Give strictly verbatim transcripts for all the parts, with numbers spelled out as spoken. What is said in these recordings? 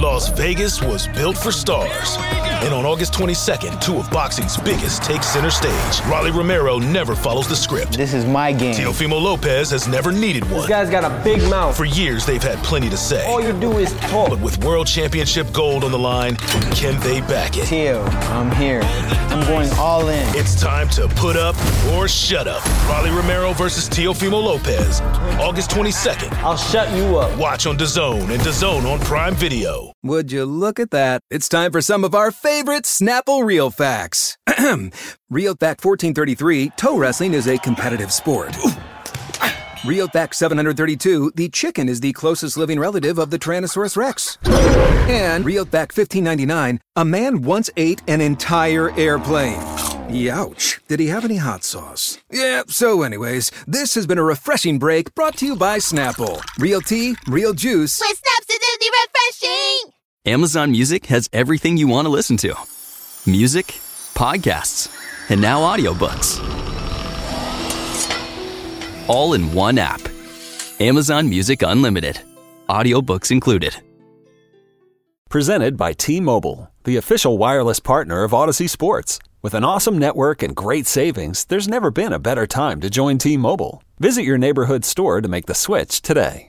Las Vegas was built for stars. And on August twenty-second, two of boxing's biggest take center stage. Rolly Romero never follows the script. This is my game. Teofimo Lopez has never needed one. This guy's got a big mouth. For years, they've had plenty to say. All you do is talk. But with World Championship gold on the line, can they back it? Teo, I'm here. I'm going all in. It's time to put up or shut up. Rolly Romero versus Teofimo Lopez. August twenty-second. I'll shut you up. Watch on DAZN and DAZN on Prime Video. Would you look at that? It's time for some of our favorite Snapple Real Facts. Real Fact fourteen thirty-three, toe wrestling is a competitive sport. Real Fact seven hundred thirty-two, the chicken is the closest living relative of the Tyrannosaurus Rex. And Real Fact fifteen ninety-nine, a man once ate an entire airplane. Youch. Did he have any hot sauce? Yeah, so anyways, this has been a refreshing break brought to you by Snapple. Real tea, real juice. With Snaps, it's refreshing! Amazon Music has everything you want to listen to. Music, podcasts, and now audiobooks. All in one app. Amazon Music Unlimited. Audiobooks included. Presented by T-Mobile, the official wireless partner of Odyssey Sports. With an awesome network and great savings, there's never been a better time to join T-Mobile. Visit your neighborhood store to make the switch today.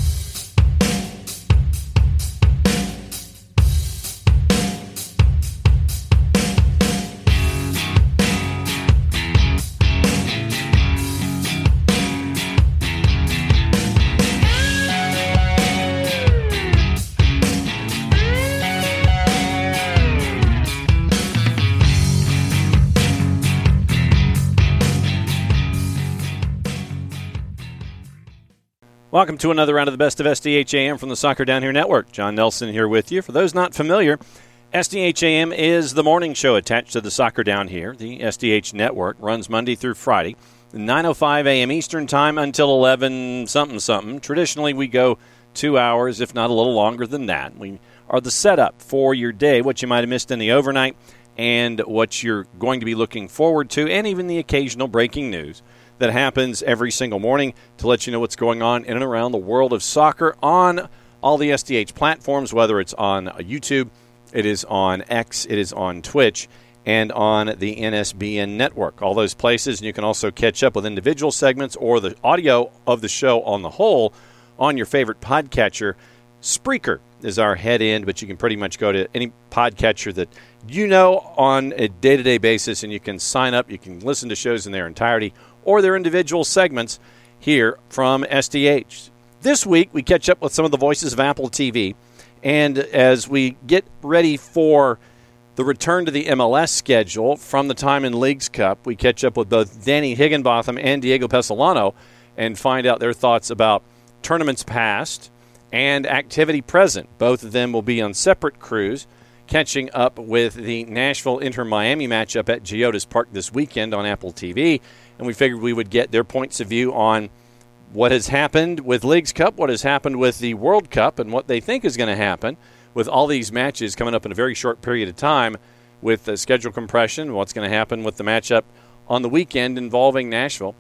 Welcome to another round of the Best of S D H A M from the Soccer Down Here Network. John Nelson here with you. For those not familiar, S D H A M is the morning show attached to the Soccer Down Here. The S D H Network runs Monday through Friday, nine oh five a.m. Eastern Time until eleven something something. Traditionally, we go two hours, if not a little longer than that. We are the setup for your day, what you might have missed in the overnight, and what you're going to be looking forward to, and even the occasional breaking news that happens every single morning to let you know what's going on in and around the world of soccer on all the S D H platforms, whether it's on YouTube, it is on X, it is on Twitch, and on the N S B N network. All those places, and you can also catch up with individual segments or the audio of the show on the whole on your favorite podcatcher. Spreaker is our head end, but you can pretty much go to any podcatcher that you know on a day-to-day basis, and you can sign up. You can listen to shows in their entirety or their individual segments here from S D H. This week, we catch up with some of the voices of Apple T V, and as we get ready for the return to the M L S schedule from the time in Leagues Cup, we catch up with both Danny Higginbotham and Diego Pesolano and find out their thoughts about tournaments past and activity present. Both of them will be on separate crews, catching up with the Nashville-Inter Miami matchup at Geodis Park this weekend on Apple T V. And we figured we would get their points of view on what has happened with Leagues Cup, what has happened with the World Cup, and what they think is going to happen with all these matches coming up in a very short period of time with the schedule compression, what's going to happen with the matchup on the weekend involving Nashville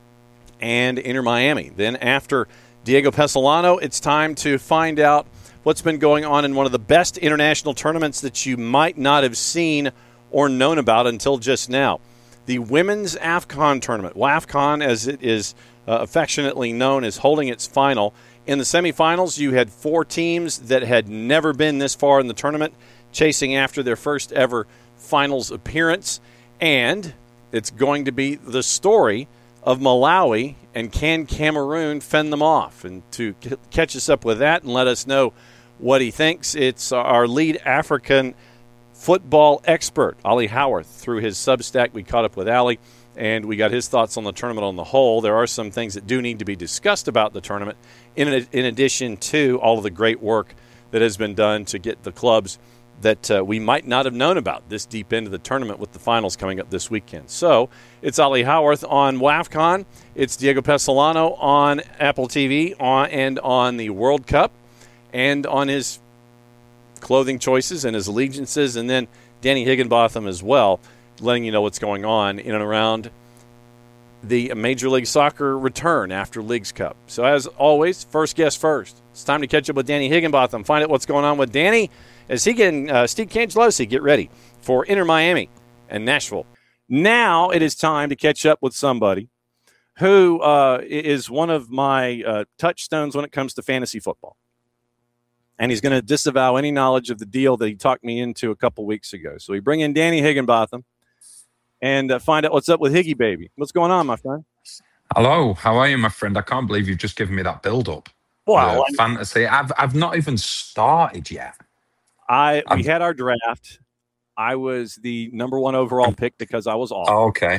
and Inter Miami. Then after Diego Pesolano, it's time to find out what's been going on in one of the best international tournaments that you might not have seen or known about until just now. The Women's AFCON tournament, WAFCON as it is uh, affectionately known, is holding its final. In the semifinals, you had four teams that had never been this far in the tournament chasing after their first ever finals appearance. And it's going to be the story of Malawi and can Cameroon fend them off. And to c- catch us up with that and let us know what he thinks, it's our lead African football expert, Ali Howarth. Through his Substack, we caught up with Ali, and we got his thoughts on the tournament on the whole. There are some things that do need to be discussed about the tournament, in, in addition to all of the great work that has been done to get the clubs that uh, we might not have known about this deep into the tournament with the finals coming up this weekend. So it's Ali Howarth on WAFCON. It's Diego Pesolano on Apple T V on, and on the World Cup and on his clothing choices and his allegiances, and then Danny Higginbotham as well, letting you know what's going on in and around the Major League Soccer return after Leagues Cup. So as always, first guest first. It's time to catch up with Danny Higginbotham, find out what's going on with Danny as he and uh, Steve Cangelosi get ready for Inter Miami and Nashville. Now it is time to catch up with somebody who uh, is one of my uh, touchstones when it comes to fantasy football. And he's going to disavow any knowledge of the deal that he talked me into a couple weeks ago. So we bring in Danny Higginbotham and uh, find out what's up with Higgy Baby. What's going on, my friend? Hello, how are you, my friend? I can't believe you've just given me that build-up. Wow, uh, fantasy. I've I've not even started yet. I we I've, had our draft. I was the number one overall pick because I was off. Oh, okay.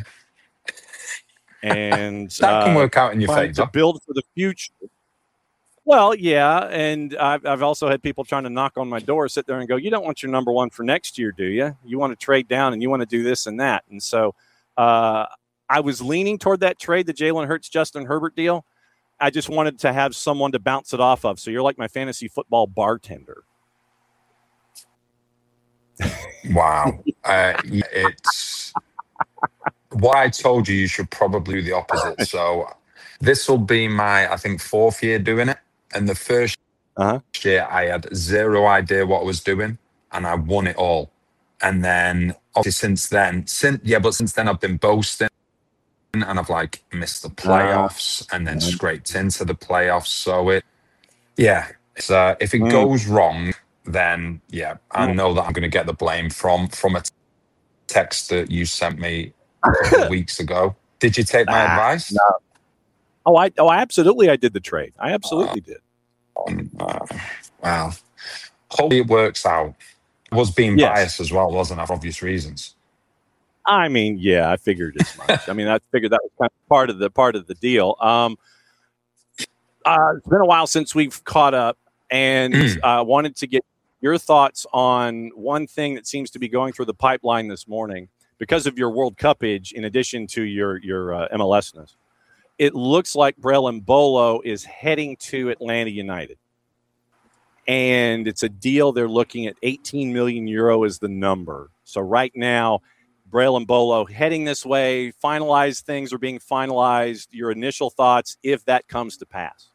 And that can uh, work out in your favor. To build for the future. Well, yeah, and I've, I've also had people trying to knock on my door, sit there and go, you don't want your number one for next year, do you? You want to trade down and you want to do this and that. And so uh, I was leaning toward that trade, the Jalen Hurts, Justin Herbert deal. I just wanted to have someone to bounce it off of. So you're like my fantasy football bartender. Wow. uh, it's what I told you, you should probably do the opposite. So this will be my, I think, fourth year doing it. And the first uh-huh. year, I had zero idea what I was doing, and I won it all. And then, obviously, since then, since yeah, but since then, I've been boasting, and I've like missed the playoffs, uh-huh. and then uh-huh. scraped into the playoffs. So it, yeah, it's, uh, if it mm. goes wrong, then yeah, I know that I'm going to get the blame from from a text that you sent me a couple of weeks ago. Did you take my ah, advice? No. Oh, I oh, absolutely, I did the trade. I absolutely uh, did. Um, uh, wow. Hopefully it works out. I was being yes. biased as well, wasn't I, for obvious reasons? I mean, yeah, I figured as much. I mean, I figured that was kind of part of the part of the deal. Um, uh, it's been a while since we've caught up, and I uh, wanted to get your thoughts on one thing that seems to be going through the pipeline this morning because of your World Cup-age, in addition to your your uh, M L S-ness. It looks like Brell Embolo is heading to Atlanta United. And it's a deal they're looking at eighteen million euro is the number. So right now, Brell Embolo heading this way, finalized things are being finalized. Your initial thoughts if that comes to pass?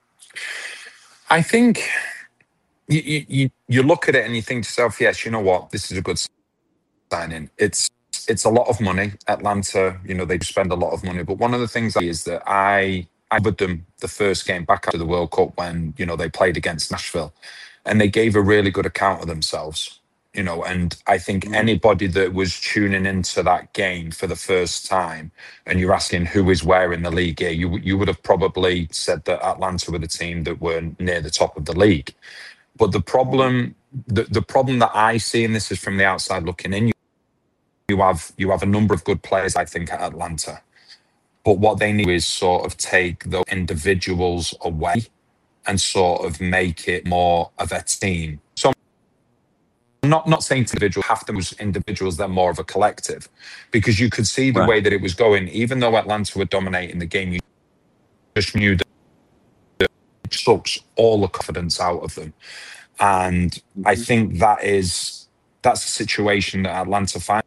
I think you you, you look at it and you think to yourself, yes, you know what, this is a good signing. It's It's a lot of money. Atlanta, you know, they spend a lot of money. But one of the things is that I I covered them the first game back after the World Cup when, you know, they played against Nashville. And they gave a really good account of themselves, you know. And I think anybody that was tuning into that game for the first time and you're asking who is where in the league here, you, you would have probably said that Atlanta were the team that were near the top of the league. But the problem, the, the problem that I see, and this is from the outside looking in, You have you have a number of good players, I think, at Atlanta. But what they need is sort of take those individuals away and sort of make it more of a team. So I'm not, not saying individuals have to be individuals, they're more of a collective. Because you could see the right. way that it was going, even though Atlanta were dominating the game, you just knew that it sucks all the confidence out of them. And mm-hmm. I think that is that's the situation that Atlanta finds.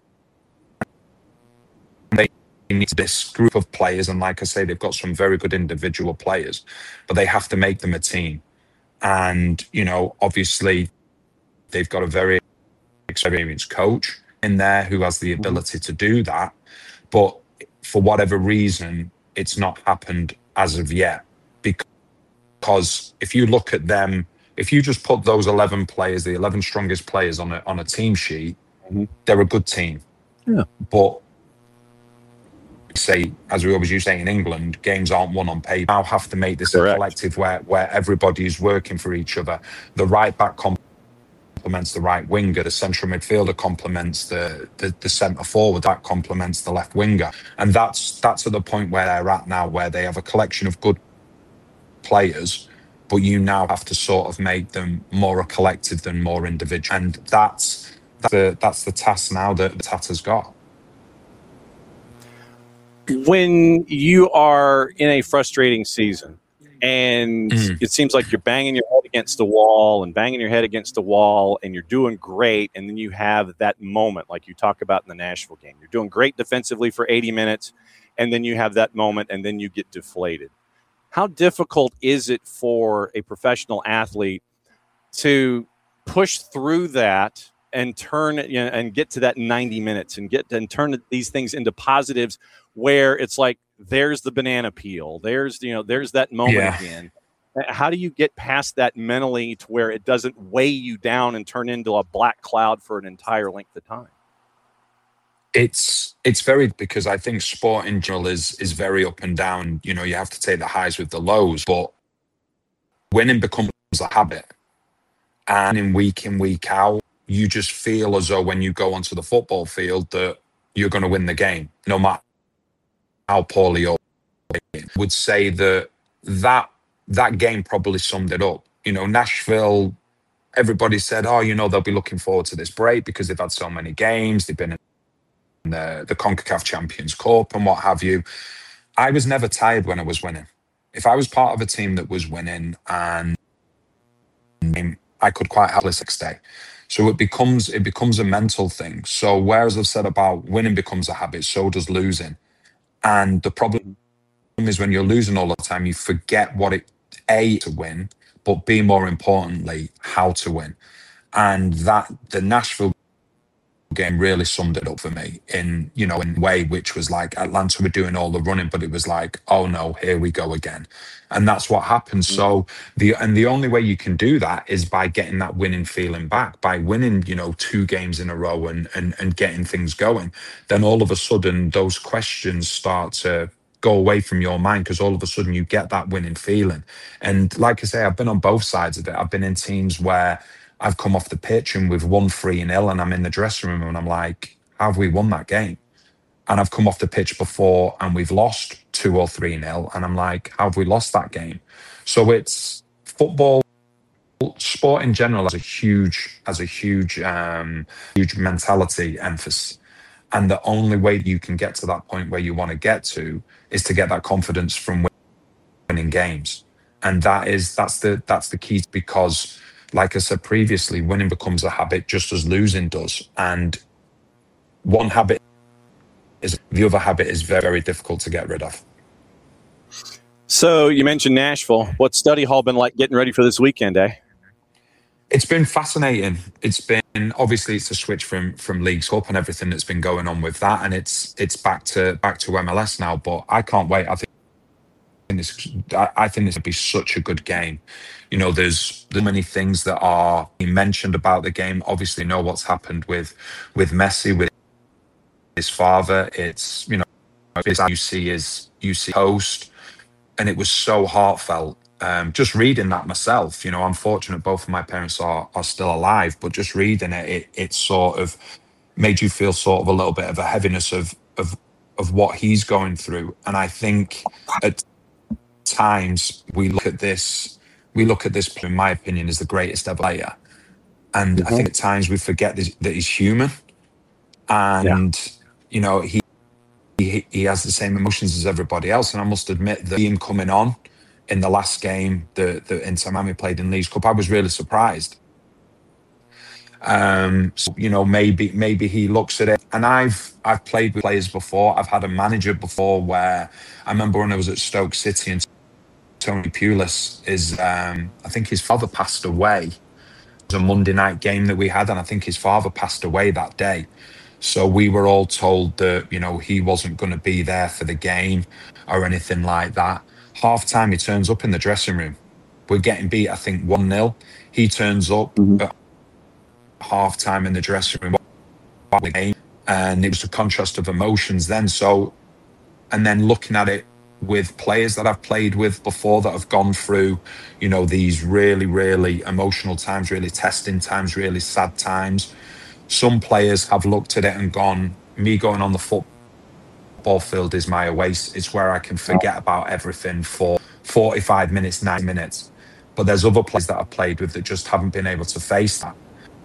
They need this group of players, and like I say, they've got some very good individual players, but they have to make them a team. And, you know, obviously, they've got a very experienced coach in there who has the ability to do that. But for whatever reason, it's not happened as of yet. Because if you look at them, if you just put those eleven players, the eleven strongest players on a, on a team sheet, mm-hmm. they're a good team. Yeah. But say, as we always used to say in England, games aren't won on paper. Now have to make this Correct. a collective where, where everybody is working for each other. The right back complements the right winger. The central midfielder complements the, the, the centre forward. That complements the left winger. And that's that's at the point where they're at now, where they have a collection of good players, but you now have to sort of make them more a collective than more individual. And that's that's the, that's the task now that Tata's got. When you are in a frustrating season and mm. it seems like you're banging your head against the wall and banging your head against the wall and you're doing great, and then you have that moment like you talk about in the Nashville game. You're doing great defensively for eighty minutes, and then you have that moment, and then you get deflated. How difficult is it for a professional athlete to push through that and turn you know, and get to that ninety minutes and get and turn these things into positives where it's like, there's the banana peel, there's, you know, there's that moment yeah. again. How do you get past that mentally to where it doesn't weigh you down and turn into a black cloud for an entire length of time? It's it's very, because I think sport in general is is very up and down. You know, you have to take the highs with the lows, but winning becomes a habit. And in week in, week out, you just feel as though when you go onto the football field that you're going to win the game, no matter how poorly you're playing. I would say that that that game probably summed it up. You know, Nashville, everybody said, oh, you know, they'll be looking forward to this break because they've had so many games. They've been in the, the CONCACAF Champions Cup and what have you. I was never tired when I was winning. If I was part of a team that was winning, and I could quite happily stay. So it becomes it becomes a mental thing. So whereas I've said about winning becomes a habit, so does losing. And the problem is when you're losing all the time, you forget what it, A, to win, but B, more importantly, how to win. And that the Nashville game really summed it up for me in, you know, in a way which was like Atlanta were doing all the running, but it was like, oh no, here we go again. And that's what happened. Mm-hmm. So the and the only way you can do that is by getting that winning feeling back, by winning, you know, two games in a row and and and getting things going. Then all of a sudden those questions start to go away from your mind, because all of a sudden you get that winning feeling. And like I say, I've been on both sides of it. I've been in teams where I've come off the pitch and we've won three nil and I'm in the dressing room and I'm like, how have we won that game? And I've come off the pitch before and we've lost two or three nil and I'm like, how have we lost that game? So it's football, sport in general has a huge, has a huge, um, huge mentality emphasis. And the only way you can get to that point where you want to get to is to get that confidence from winning games. And that is, that's the, that's the key, because like I said previously, winning becomes a habit just as losing does. And one habit is, the other habit is very, very difficult to get rid of. So you mentioned Nashville. What's study hall been like getting ready for this weekend, eh? It's been fascinating. It's been, obviously it's a switch from from Leagues Cup and everything that's been going on with that, and it's it's back to back to M L S now. But I can't wait. I think this I think this would be such a good game. You know, there's there's many things that are being mentioned about the game. Obviously, know what's happened with with Messi, with his father. It's, you know, it's U C is U C host, and it was so heartfelt. Um, just reading that myself, you know, I'm fortunate both of my parents are are still alive, but just reading it, it it sort of made you feel sort of a little bit of a heaviness of of of what he's going through. And I think at times we look at this, we look at this, in my opinion, as the greatest ever player. And mm-hmm. I think at times we forget this, that he's human, and yeah. you know, he, he he has the same emotions as everybody else. And I must admit that him coming on in the last game that the Inter Miami played in Leagues Cup, I was really surprised. Um, so, you know, maybe maybe he looks at it. And I've I've played with players before. I've had a manager before where I remember when I was at Stoke City and Tony Pulis is, um, I think his father passed away. It was a Monday night game that we had, and I think his father passed away that day. So we were all told that, you know, he wasn't going to be there for the game or anything like that. Half time, he turns up in the dressing room. We're getting beat, I think, one nil. He turns up mm-hmm. at half time in the dressing room. And it was a contrast of emotions then. So, and then looking at it with players that I've played with before that have gone through, you know, these really, really emotional times, really testing times, really sad times. Some players have looked at it and gone, me going on the football Ball field is my oasis. It's where I can forget about everything for forty-five minutes, ninety minutes. But there's other players that I've played with that just haven't been able to face that.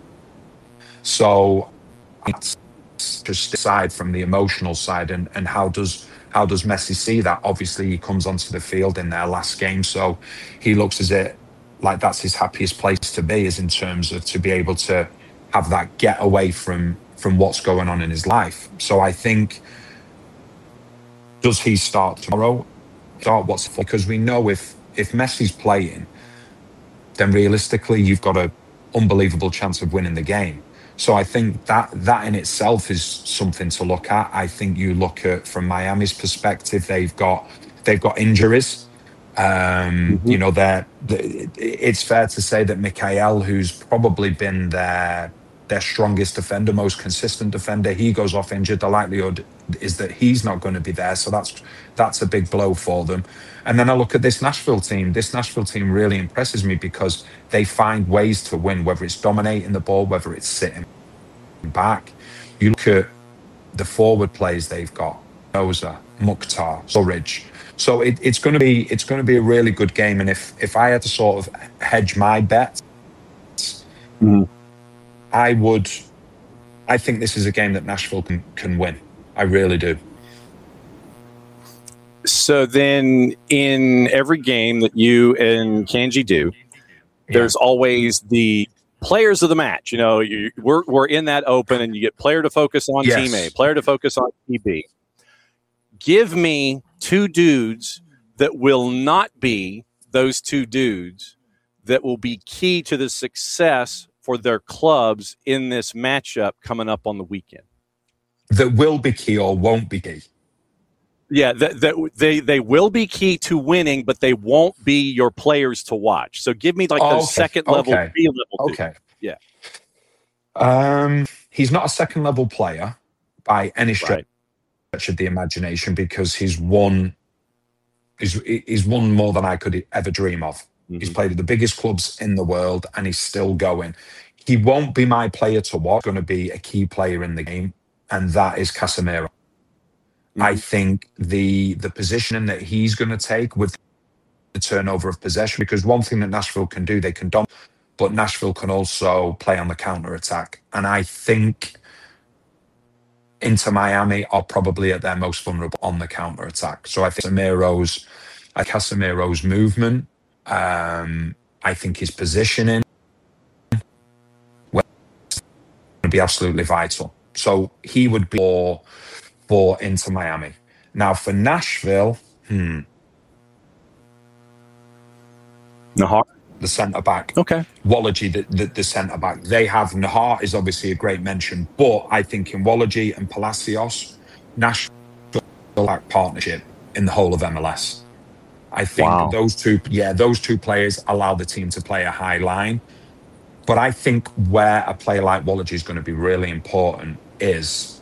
So it's just aside from the emotional side, and, and how does how does Messi see that? Obviously, he comes onto the field in their last game, so he looks as it like that's his happiest place to be, is in terms of to be able to have that get away from from what's going on in his life. So I think does he start tomorrow? Start what's because we know if if Messi's playing, then realistically you've got an unbelievable chance of winning the game. So I think that that in itself is something to look at. I think you look at from Miami's perspective, they've got they've got injuries. Um, mm-hmm. You know, they're, they, it's fair to say that Mikhail, who's probably been their their strongest defender, most consistent defender, he goes off injured. The likelihood is that he's not going to be there. So that's that's a big blow for them. And then I look at this Nashville team. This Nashville team really impresses me because they find ways to win, whether it's dominating the ball, whether it's sitting back. You look at the forward plays they've got: Noza, Mukhtar, Surridge. So it, it's going to be it's going to be a really good game. And if if I had to sort of hedge my bets, mm. I would. I think this is a game that Nashville can can win. I really do. So then, in every game that you and Kanji do, there's yeah. always the players of the match. You know, you, we're we're in that open, and you get player to focus on yes. team A, player to focus on team B. Give me two dudes that will not be those two dudes that will be key to the success for their clubs in this matchup coming up on the weekend. That will be key or won't be key. Yeah, that, that they they will be key to winning, but they won't be your players to watch. So give me like oh, those okay. second level, okay. B level. Okay. Dudes. Yeah. Um, he's not a second level player by any stretch right. of the imagination because he's won. He's he's won more than I could ever dream of. Mm-hmm. He's played at the biggest clubs in the world, and he's still going. He won't be my player to watch. Going to be a key player in the game, and that is Casemiro. Mm-hmm. I think the the positioning that he's going to take with the turnover of possession, because one thing that Nashville can do, they can dominate, but Nashville can also play on the counter attack. And I think Inter Miami are probably at their most vulnerable on the counter attack. So I think Casemiro's, uh, Casemiro's movement, um, I think his positioning will be absolutely vital. So he would be more for Inter Miami. Now for Nashville, hmm. Nahar, the centre back. Okay. Wallagy, the, the, the centre back. They have Nahar is obviously a great mention, but I think in Wallagy and Palacios, Nashville like partnership in the whole of M L S. I think wow. those two, yeah, those two players allow the team to play a high line. But I think where a player like Wallagy is going to be really important is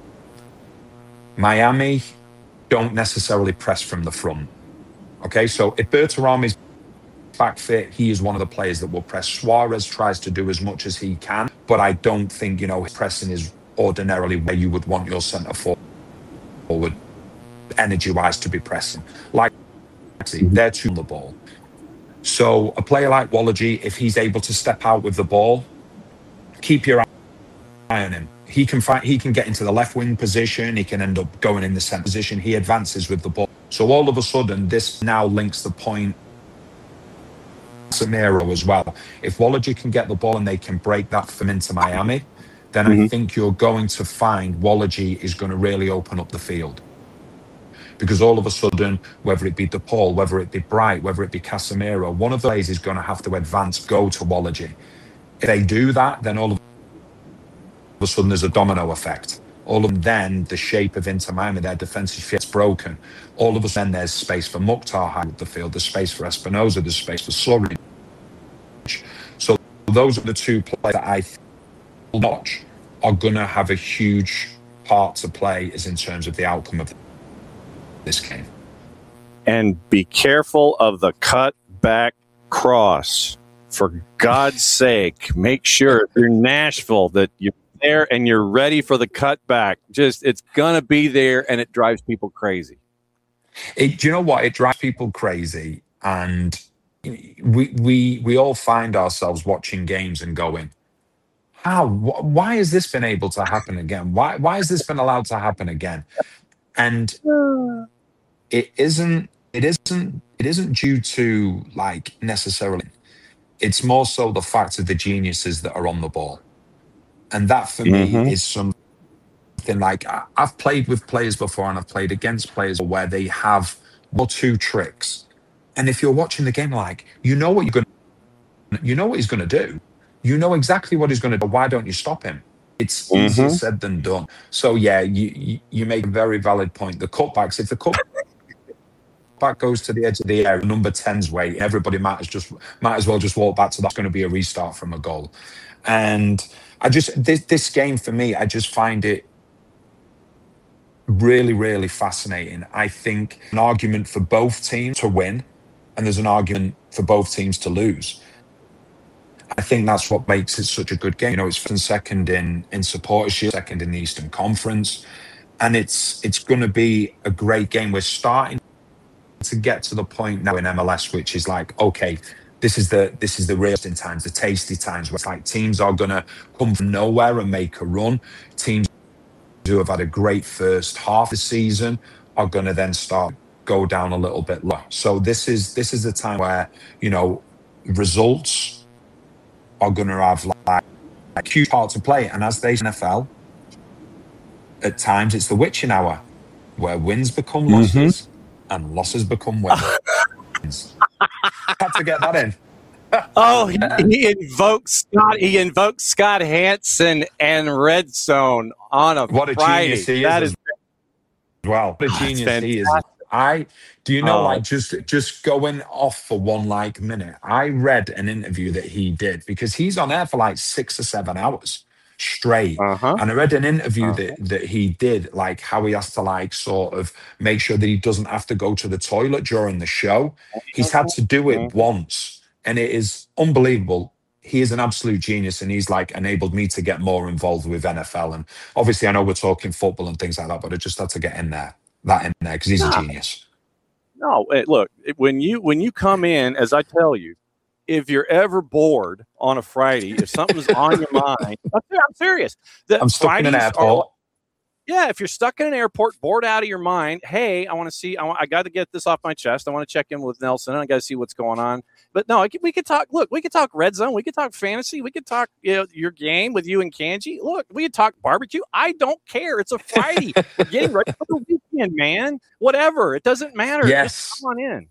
Miami don't necessarily press from the front. Okay, so if Berterame is back fit, he is one of the players that will press. Suarez tries to do as much as he can, but I don't think, you know, his pressing is ordinarily where you would want your centre forward energy-wise to be pressing. Like, they're too on the ball. So a player like Wallagy, if he's able to step out with the ball, keep your eye on him. He can fight, he can get into the left wing position. He can end up going in the centre position. He advances with the ball. So all of a sudden, this now links the point Casemiro as well. If Wallagy can get the ball and they can break that from Inter Miami, then mm-hmm. I think you're going to find Wallagy is going to really open up the field. Because all of a sudden, whether it be DePaul, whether it be Bright, whether it be Casemiro, one of the players is going to have to advance, go to Wallagy. If they do that, then all of a sudden there's a domino effect. All of them, then the shape of Inter Miami, their defensive gets broken. All of a sudden there's space for Mukhtar high up the field, there's space for Espinoza, there's space for Surridge. So those are the two players that I watch are going to have a huge part to play as in terms of the outcome of this game. And be careful of the cut back cross. For God's sake, make sure if you're Nashville that you're there and you're ready for the cutback. Just it's gonna be there, and it drives people crazy. It, do you know what? It drives people crazy, and we we we all find ourselves watching games and going, "How? Wh- why has this been able to happen again? Why why has this been allowed to happen again?" And it isn't. It isn't. It isn't due to like necessarily. It's more so the fact of the geniuses that are on the ball. And that, for mm-hmm. me, is something anything. Like I- I've played with players before, and I've played against players where they have one or two tricks, and if you're watching the game, like you know what you're going, you know what he's going to do, you know exactly what he's going to do. Why don't you stop him? It's mm-hmm. easier said than done. So yeah, you, you you make a very valid point. The cutbacks, if the cutback goes to the edge of the area, number ten's way, everybody might as just might as well just walk back to that's going to be a restart from a goal. And I just this this game for me, I just find it really, really fascinating. I think an argument for both teams to win, and there's an argument for both teams to lose. I think that's what makes it such a good game. You know, it's first and second in in Supporters Shield, second in the Eastern Conference, and it's it's going to be a great game. We're starting to get to the point now in M L S, which is like, okay, this is the this is the real in times, the tasty times, where it's like teams are going to come from nowhere and make a run. Teams who have had a great first half of the season are going to then start go down a little bit low. So this is this is the time where, you know, results are going to have like a huge part to play. And as they N F L, at times it's the witching hour where wins become losses mm-hmm. and losses become wins. Had to get that in. Oh, he, he invoked Scott. He invoked Scott Hanson and Red Zone on a what a Friday. Genius he that is, is as well. What a genius he is. I do you know oh. like just just going off for one like minute. I read an interview that he did because he's on air for like six or seven hours straight, uh-huh. and I read an interview uh-huh. that that he did, like how he has to like sort of make sure that he doesn't have to go to the toilet during the show. He's had to do it uh-huh. once, and it is unbelievable. He is an absolute genius, and he's like enabled me to get more involved with N F L. And obviously, I know we're talking football and things like that, but I just had to get in there. That in there because he's a genius. No, look, when you when you come in, as I tell you, if you're ever bored on a Friday, if something's on your mind, I'm serious. I'm stuck Fridays in an airport. Are, yeah, if you're stuck in an airport, bored out of your mind, hey, I want to see, I, want, I got to get this off my chest. I want to check in with Nelson. I got to see what's going on. But no, I could, we could talk. Look, we could talk Red Zone. We could talk fantasy. We could talk, you know, your game with you and Kanji. Look, we could talk barbecue. I don't care. It's a Friday. We're getting ready for the weekend, man. Whatever. It doesn't matter. Yes. Just come on in.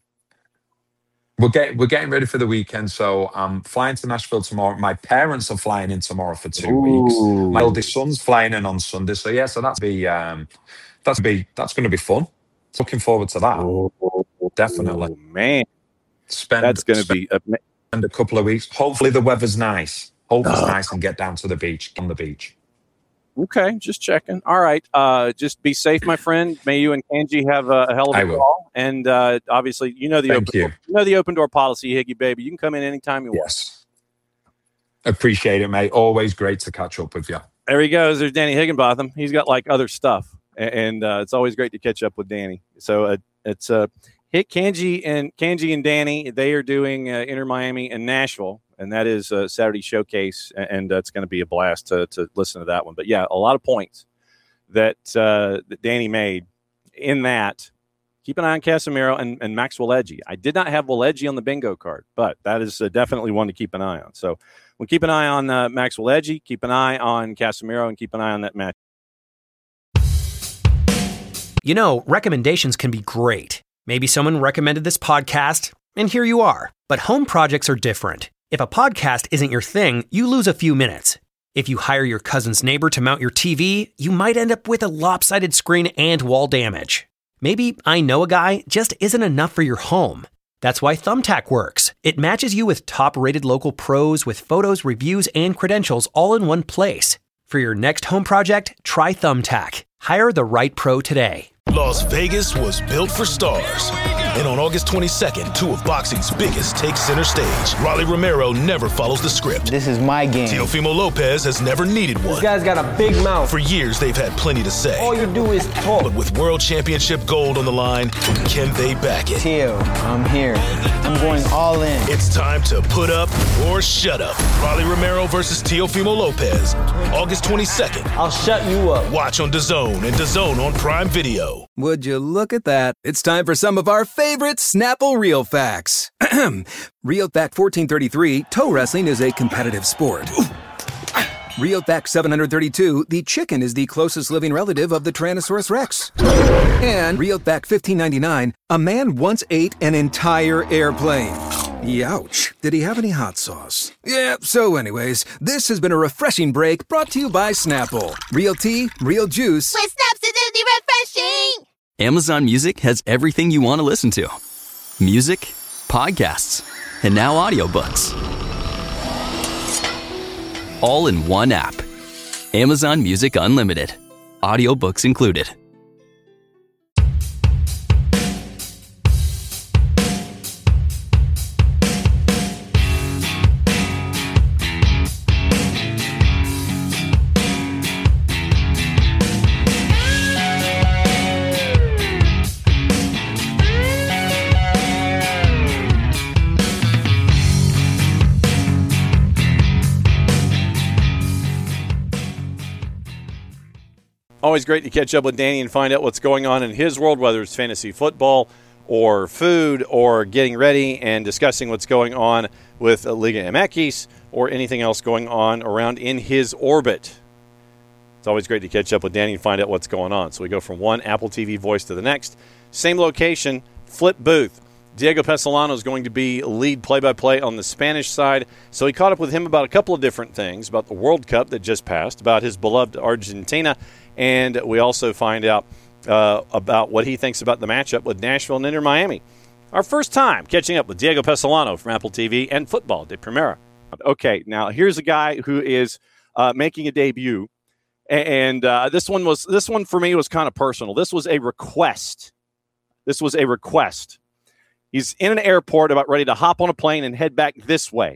We're getting we're getting ready for the weekend, so I'm flying to Nashville tomorrow. My parents are flying in tomorrow for two Ooh. weeks. My oldest son's flying in on Sunday, so yeah, so that's be um, that's be that's going to be fun. Looking forward to that. Oh, definitely, oh, man. Spend that's going to be a, spend a couple of weeks. Hopefully, the weather's nice. Hope it's oh. nice and get down to the beach on the beach. Okay, just checking. All right, uh, just be safe, my friend. May you and Kanji have a, a hell of a call. And uh, obviously, you know the Thank open you. Door, you know the open door policy, Higgy baby. You can come in anytime you yes. want. Appreciate it, mate. Always great to catch up with you. There he goes. There's Danny Higginbotham. He's got like other stuff, and uh, it's always great to catch up with Danny. So uh, it's uh, hit Kanji and Kanji and Danny. They are doing uh, Inter Miami and Nashville. And that is a Saturday showcase, and uh, it's going to be a blast to, to listen to that one. But, yeah, a lot of points that uh, that Danny made in that. Keep an eye on Casemiro and, and Max Willegy. I did not have Willegy on the bingo card, but that is uh, definitely one to keep an eye on. So we'll keep an eye on uh, Max Willegy, keep an eye on Casemiro, and keep an eye on that match. You know, recommendations can be great. Maybe someone recommended this podcast, and here you are. But home projects are different. If a podcast isn't your thing, you lose a few minutes. If you hire your cousin's neighbor to mount your T V, you might end up with a lopsided screen and wall damage. Maybe I know a guy just isn't enough for your home. That's why Thumbtack works. It matches you with top-rated local pros with photos, reviews, and credentials all in one place. For your next home project, try Thumbtack. Hire the right pro today. Las Vegas was built for stars. And on August twenty-second, two of boxing's biggest take center stage. Rolly Romero never follows the script. This is my game. Teofimo Lopez has never needed one. This guy's got a big mouth. For years, they've had plenty to say. All you do is talk. But with World Championship gold on the line, can they back it? Teo, I'm here. I'm going all in. It's time to put up or shut up. Rolly Romero versus Teofimo Lopez. August twenty-second. I'll shut you up. Watch on DAZN and DAZN on Prime Video. Would you look at that? It's time for some of our favorite Snapple Real Facts. Real Fact fourteen thirty-three, toe wrestling is a competitive sport. Realback seven thirty-two, the chicken is the closest living relative of the Tyrannosaurus rex. And Realback fifteen ninety-nine, a man once ate an entire airplane. Youch. Did he have any hot sauce? Yeah, so anyways, this has been a refreshing break brought to you by Snapple. Real tea, real juice. With Snap's acidity refreshing! Amazon Music has everything you want to listen to. Music, podcasts, and now audiobooks. All in one app. Amazon Music Unlimited. Audiobooks included. Always great to catch up with Danny and find out what's going on in his world, whether it's fantasy football or food or getting ready and discussing what's going on with Liga M X or anything else going on around in his orbit. It's always great to catch up with Danny and find out what's going on. So we go from one Apple T V voice to the next. Same location, flip booth. Diego Pesolano is going to be lead play-by-play on the Spanish side. So he caught up with him about a couple of different things, about the World Cup that just passed, about his beloved Argentina, and we also find out uh, about what he thinks about the matchup with Nashville and Inter Miami. Our first time catching up with Diego Pesolano from Apple T V and Football de Primera. Okay, now here's a guy who is uh, making a debut, and uh, this one was this one for me was kind of personal. This was a request. This was a request. He's in an airport about ready to hop on a plane and head back this way.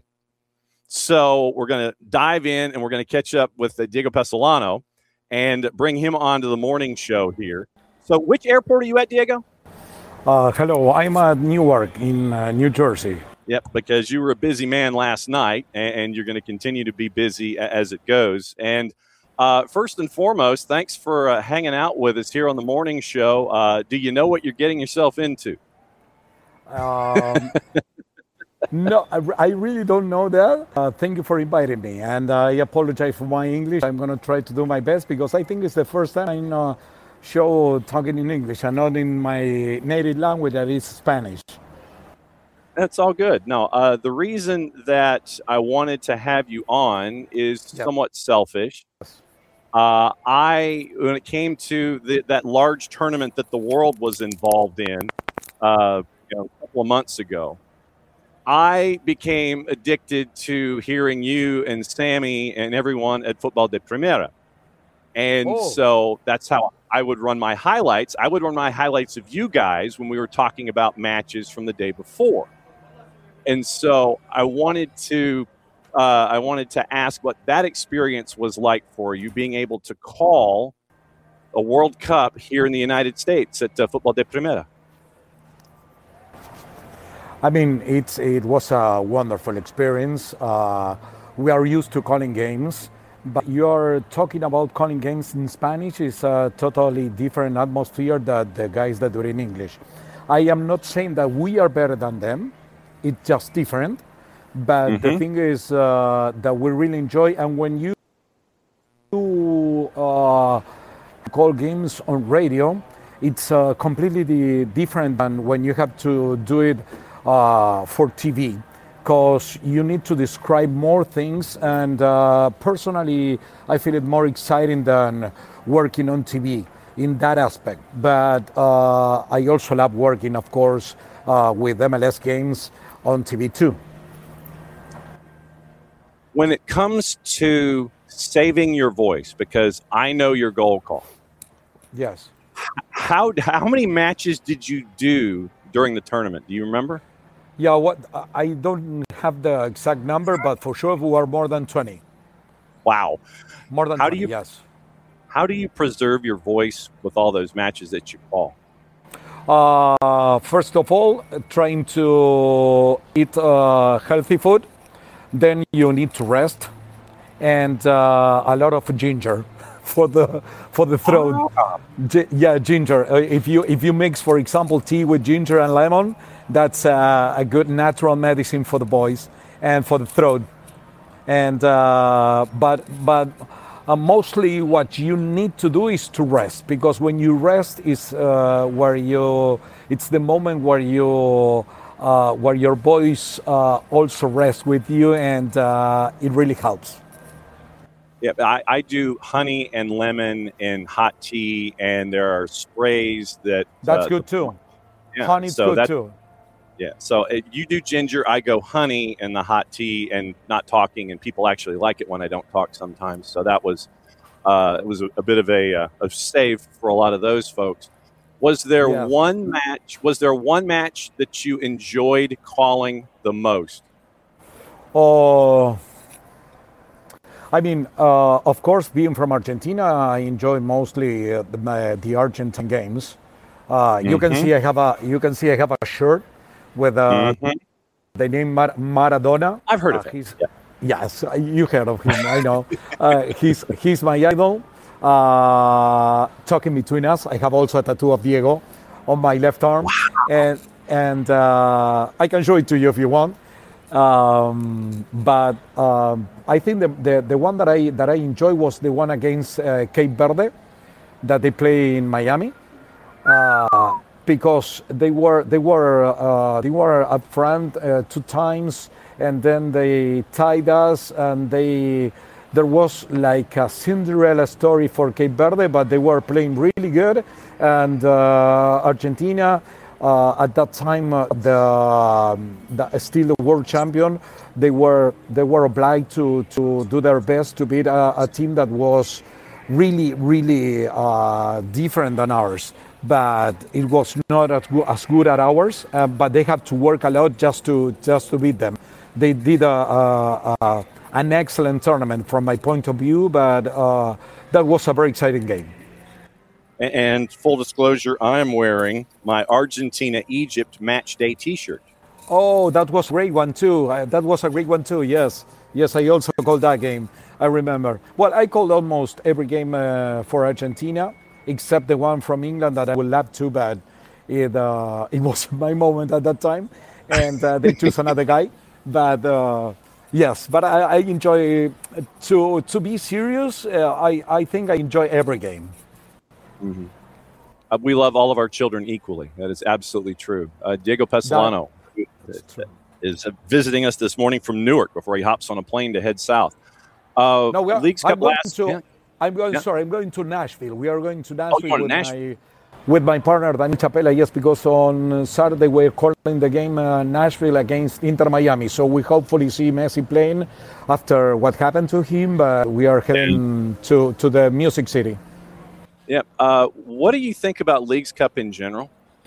So we're going to dive in and we're going to catch up with uh, Diego Pesolano and bring him on to the morning show here. So which airport are you at, Diego? Uh, hello, I'm at Newark in uh, New Jersey. Yep, because you were a busy man last night, and, and you're going to continue to be busy a- as it goes. And uh, first and foremost, thanks for uh, hanging out with us here on the morning show. Uh, do you know what you're getting yourself into? Um, no, I, I really don't know that. Uh, thank you for inviting me, and uh, I apologize for my English. I'm going to try to do my best because I think it's the first time I'm uh, show talking in English and not in my native language, that is Spanish. That's all good. No, uh, the reason that I wanted to have you on is Yep. somewhat selfish. Uh, I, when it came to the, that large tournament that the world was involved in, uh, you know, a couple of months ago, I became addicted to hearing you and Sammy and everyone at Football de Primera. And Oh. so that's how I would run my highlights. I would run my highlights of you guys when we were talking about matches from the day before. And so I wanted to uh, I wanted to ask what that experience was like for you, being able to call a World Cup here in the United States at uh, Football de Primera. I mean, it's it was a wonderful experience. Uh, we are used to calling games, but you're talking about calling games in Spanish is a totally different atmosphere than the guys that do it in English. I am not saying that we are better than them. It's just different. But the Mhm. thing is uh, that we really enjoy, and when you uh, call games on radio, it's uh, completely di- different than when you have to do it uh, for T V, because you need to describe more things, and uh, personally I feel it more exciting than working on T V in that aspect. But uh, I also love working, of course, uh, with M L S games on T V too. When it comes to saving your voice, because I know your goal call, Yes. how how many matches did you do during the tournament? Do you remember? Yeah, what I don't have the exact number, but for sure we are more than twenty. Wow. More than How do twenty, you- yes. How do you preserve your voice with all those matches that you call? Uh, first of all, trying to eat uh, healthy food. Then you need to rest, and uh, a lot of ginger for the for the throat. Gi- yeah, ginger. Uh, if you if you mix, for example, tea with ginger and lemon, that's uh, a good natural medicine for the voice and for the throat. and uh, but but uh, mostly what you need to do is to rest, because when you rest is uh, where you it's the moment where you uh, where your voice uh, also rests with you, and uh, it really helps. Yeah, I, I do honey and lemon in hot tea, and there are sprays that. That's uh, good too. Yeah, Honey's so good that, too. Yeah, so it, you do ginger, I go honey in the hot tea and not talking, and people actually like it when I don't talk sometimes. So that was uh, it was a, a bit of a, uh, a save for a lot of those folks. Was there Yeah. one match? Was there one match that you enjoyed calling the most? Oh, I mean, uh, of course, being from Argentina, I enjoy mostly uh, the, uh, the Argentine games. Uh, you can Mhm. see I have a you can see I have a shirt with uh, Mhm. the name Mar- Maradona. I've heard Uh, of it. he's- Yeah. Yes, you heard of him. I know. Uh, he's he's my idol. Uh, talking between us, I have also a tattoo of Diego on my left arm, and and uh, I can show it to you if you want. Um, but um, I think the, the the one that I that I enjoyed was the one against uh, Cape Verde that they play in Miami. Uh, because they were they were uh, they were up front uh, two times, and then they tied us, and they there was like a Cinderella story for Cape Verde, but they were playing really good, and uh, Argentina. Uh, at that time, uh, the, um, the still the world champion, they were they were obliged to to do their best to beat a, a team that was really really uh, different than ours. But it was not as good as, good as ours. Uh, but they had to work a lot just to just to beat them. They did a, a, a, an excellent tournament from my point of view, but uh, that was a very exciting game. And full disclosure, I'm wearing my Argentina-Egypt match day T-shirt. Oh, that was a great one too. Uh, that was a great one too. Yes, yes, I also called that game. I remember. Well, I called almost every game uh, for Argentina, except the one from England that I will laugh too bad. It uh, it was my moment at that time, and uh, they chose another guy. But uh, yes, but I, I enjoy to to be serious. Uh, I I think I enjoy every game. Mm-hmm. Uh, we love all of our children equally. That is absolutely true. Uh, Diego Pesolano is uh, visiting us this morning from Newark before he hops on a plane to head south. Uh, No, we are, Leagues I'm Cup going last. to. Yeah. I'm going. Yeah. Sorry, I'm going to Nashville. We are going to Oh, Nashville, you're going with, to Nashville. my, with my partner Daniel Chapela. Yes, because on Saturday we're calling the game uh, Nashville against Inter Miami. So we hopefully see Messi playing after what happened to him. But we are heading to to the Music City. Yeah. Uh, what do you think about Leagues Cup in general?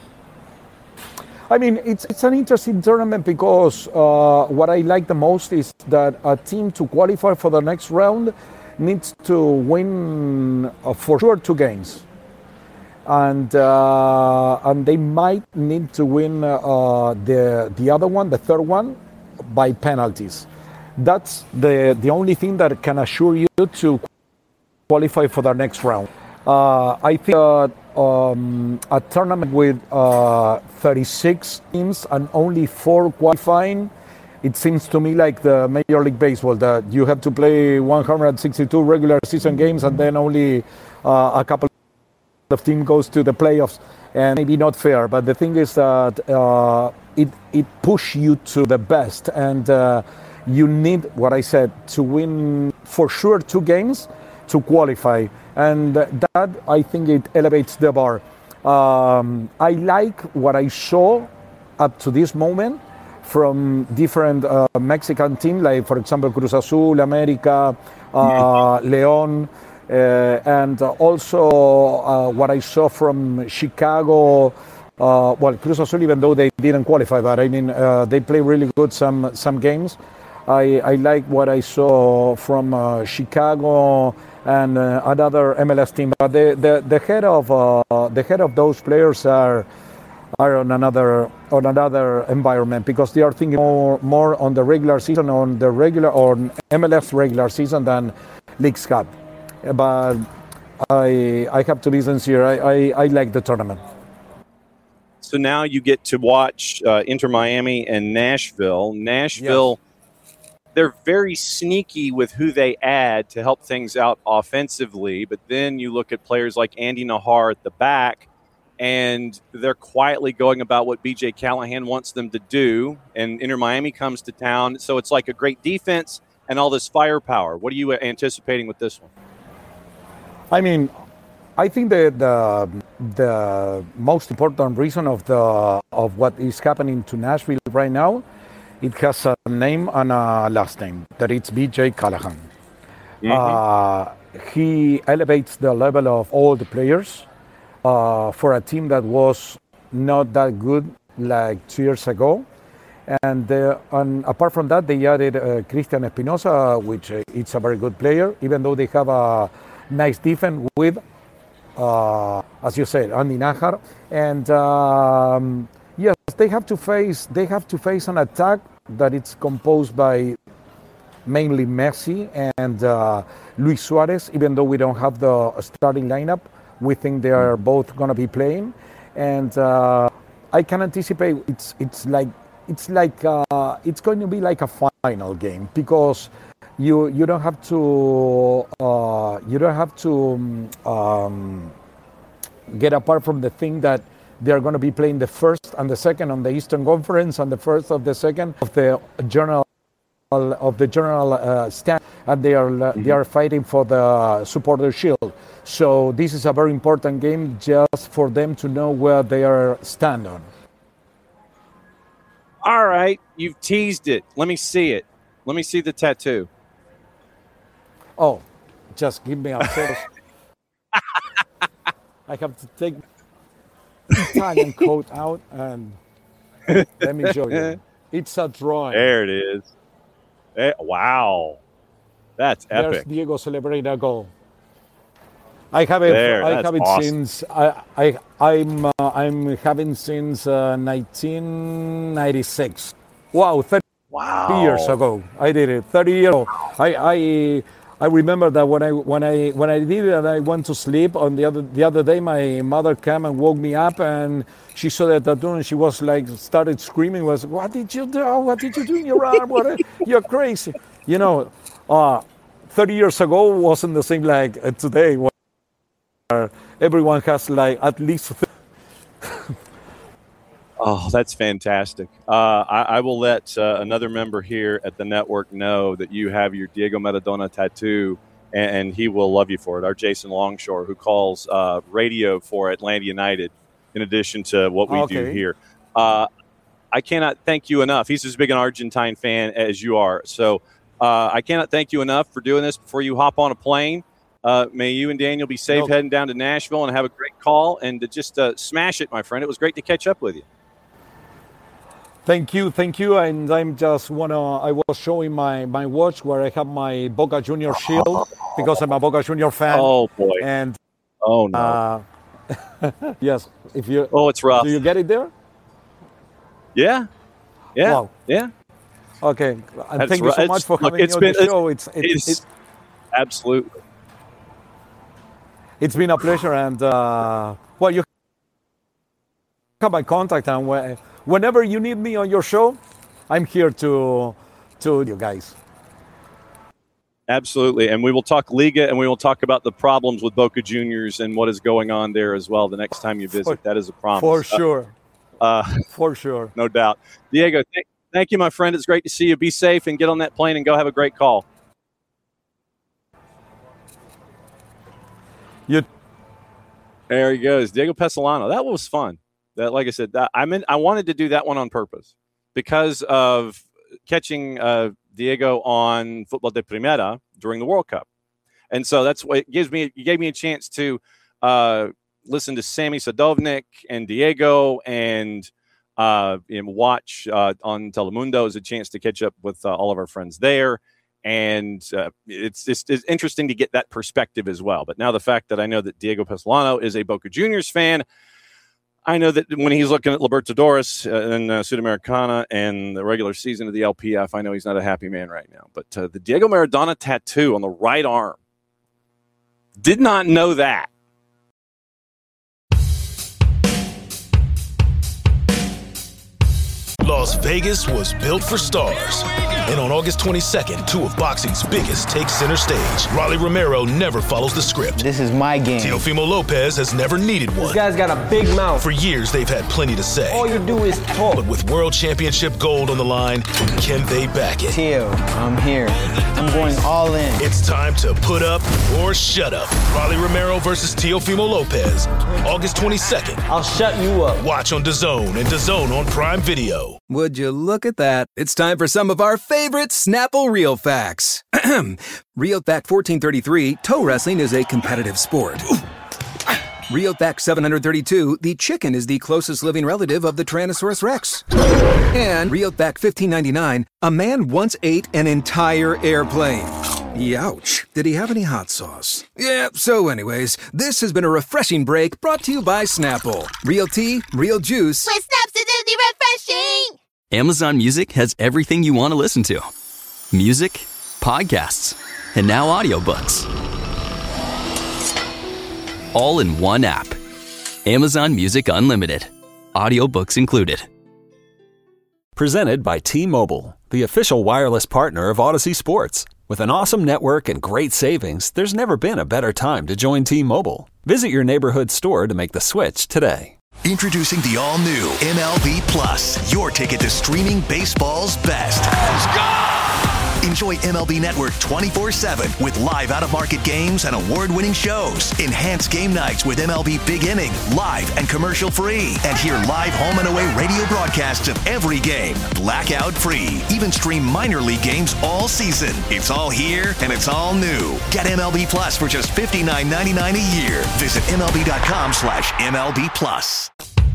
I mean, it's it's an interesting tournament because uh, what I like the most is that a team to qualify for the next round needs to win uh, for sure two games, and uh, and they might need to win uh, the the other one, the third one, by penalties. That's the the only thing that can assure you to qualify for the next round. Uh, I think uh, um, a tournament with uh, thirty-six teams and only four qualifying, it seems to me like the Major League Baseball, that you have to play one hundred sixty-two regular season games and then only uh, a couple of teams goes to the playoffs. And maybe not fair, but the thing is that uh, it, it pushes you to the best, and uh, you need, what I said, to win for sure two games to qualify. And that, I think, it elevates the bar. Um, I like what I saw up to this moment from different uh, Mexican teams, like, for example, Cruz Azul, America, uh, León, uh, and also uh, what I saw from Chicago. Uh, well, Cruz Azul, even though they didn't qualify, but I mean, uh, they play really good some some games. I, I like what I saw from uh, Chicago and uh, another M L S team, but the, the, the head of uh, the head of those players are are on another on another environment, because they are thinking more more on the regular season, on the regular or M L S regular season than Leagues Cup. But I I have to be sincere. I, I, I like the tournament. So now you get to watch uh, Inter Miami and Nashville. Nashville. Yes. they're very sneaky with who they add to help things out offensively. But then you look at players like Andy Nahar at the back, and they're quietly going about what B J Callahan wants them to do. And Inter Miami comes to town. So it's like a great defense and all this firepower. What are you anticipating with this one? I mean, I think that the, the most important reason of the of what is happening to Nashville right now, it has a name and a last name, that it's B J Callahan. Mm-hmm. Uh, he elevates the level of all the players uh, for a team that was not that good like two years ago. And, uh, and apart from that, they added uh, Christian Espinosa, which uh, it's a very good player, even though they have a nice defense with, uh, as you said, Andy Nahar. And um, yes, they have to face they have to face an attack that it's composed by mainly Messi and uh, Luis Suarez. Even though we don't have the starting lineup, we think they are both going to be playing, and uh, I can anticipate it's it's like it's like uh, it's going to be like a final game, because you you don't have to uh, you don't have to um, get apart from the thing that they are going to be playing the first and the second on the Eastern Conference, and the first of the second of the general of the general uh, stand, and they are mm-hmm. they are fighting for the supporter shield. So this is a very important game just for them to know where they are stand on. All right, you've teased it. Let me see it. Let me see the tattoo. Oh, just give me a second. I have to take Italian coat out and let me show you. It's a drawing. There it is. Hey, wow, that's epic. There's Diego celebrating a goal. I have it. There, I have it awesome. since I, I I'm uh, I'm having since uh, nineteen ninety-six. Wow, thirty wow. years ago I did it. thirty years ago. I I I remember that when I when I when I did it and I went to sleep on the other the other day, my mother came and woke me up, and she saw that tattoo and she was like started screaming. Was what did you do? What did you do in your arm? What? You're crazy. You know, uh, thirty years ago wasn't the same like uh, today. Where everyone has like at least. Oh, that's fantastic. Uh, I, I will let uh, another member here at the network know that you have your Diego Maradona tattoo, and, and he will love you for it. Our Jason Longshore, who calls uh, radio for Atlanta United, in addition to what we okay. do here. Uh, I cannot thank you enough. He's as big an Argentine fan as you are. So uh, I cannot thank you enough for doing this before you hop on a plane. Uh, may you and Daniel be safe no. heading down to Nashville and have a great call and to just uh, smash it, my friend. It was great to catch up with you. Thank you, thank you. And I'm just wanna. I was showing my, my watch where I have my Boca Junior shield because I'm a Boca Junior fan. Oh boy! And oh no! Uh, yes, if you. Oh, it's rough. Do you get it there? Yeah. Yeah. Wow. Yeah. Okay. And That's thank right. you so It's, much for look, having it's me on been, the show. It's it's, it's, it's absolutely. It's been a pleasure, and uh, well, you have my contact, and whenever you need me on your show, I'm here to to you guys. Absolutely, and we will talk Liga, and we will talk about the problems with Boca Juniors and what is going on there as well the next time you visit. For, that is a promise. For sure. Uh, for sure. No doubt. Diego, th- thank you, my friend. It's great to see you. Be safe and get on that plane and go have a great call. You. There he goes, Diego Pesolano. That was fun. That, like I said, that, I mean, I wanted to do that one on purpose because of catching uh, Diego on Football de Primera during the World Cup, and so that's what it gives me. It gave me a chance to uh, listen to Sammy Sadovnik and Diego, and uh, and watch uh, on Telemundo as a chance to catch up with uh, all of our friends there. And uh, it's just it's interesting to get that perspective as well. But now the fact that I know that Diego Pesolano is a Boca Juniors fan, I know that when he's looking at Libertadores and uh, Sudamericana and the regular season of the L P F, I know he's not a happy man right now. But uh, the Diego Maradona tattoo on the right arm, did not know that. Las Vegas was built for stars. And on August twenty-second, two of boxing's biggest take center stage. Rolly Romero never follows the script. This is my game. Teofimo Lopez has never needed one. This guy's got a big mouth. For years, they've had plenty to say. All you do is talk. But with World Championship gold on the line, can they back it? Teo, I'm here. I'm going all in. It's time to put up or shut up. Rolly Romero versus Teofimo Lopez, August twenty-second. I'll shut you up. Watch on DAZN and DAZN on Prime Video. Would you look at that? It's time for some of our favorite Snapple Real Facts. Real Fact fourteen thirty-three, toe wrestling is a competitive sport. Real Fact seven hundred thirty-two, the chicken is the closest living relative of the Tyrannosaurus Rex. And Real Fact fifteen ninety-nine, a man once ate an entire airplane. Youch. Did he have any hot sauce? Yeah, so anyways, this has been a refreshing break brought to you by Snapple. Real tea, real juice. With Snap's acidity refreshing. Amazon Music has everything you want to listen to. Music, podcasts, and now audiobooks. All in one app. Amazon Music Unlimited. Audiobooks included. Presented by T-Mobile, the official wireless partner of Odyssey Sports. With an awesome network and great savings, there's never been a better time to join T-Mobile. Visit your neighborhood store to make the switch today. Introducing the all-new M L B Plus, your ticket to streaming baseball's best. Let's go! Enjoy M L B Network twenty-four seven with live out-of-market games and award-winning shows. Enhanced game nights with M L B Big Inning, live and commercial-free. And hear live home and away radio broadcasts of every game, blackout-free. Even stream minor league games all season. It's all here and it's all new. Get M L B Plus for just fifty-nine ninety-nine a year. Visit MLB.com slash MLB Plus.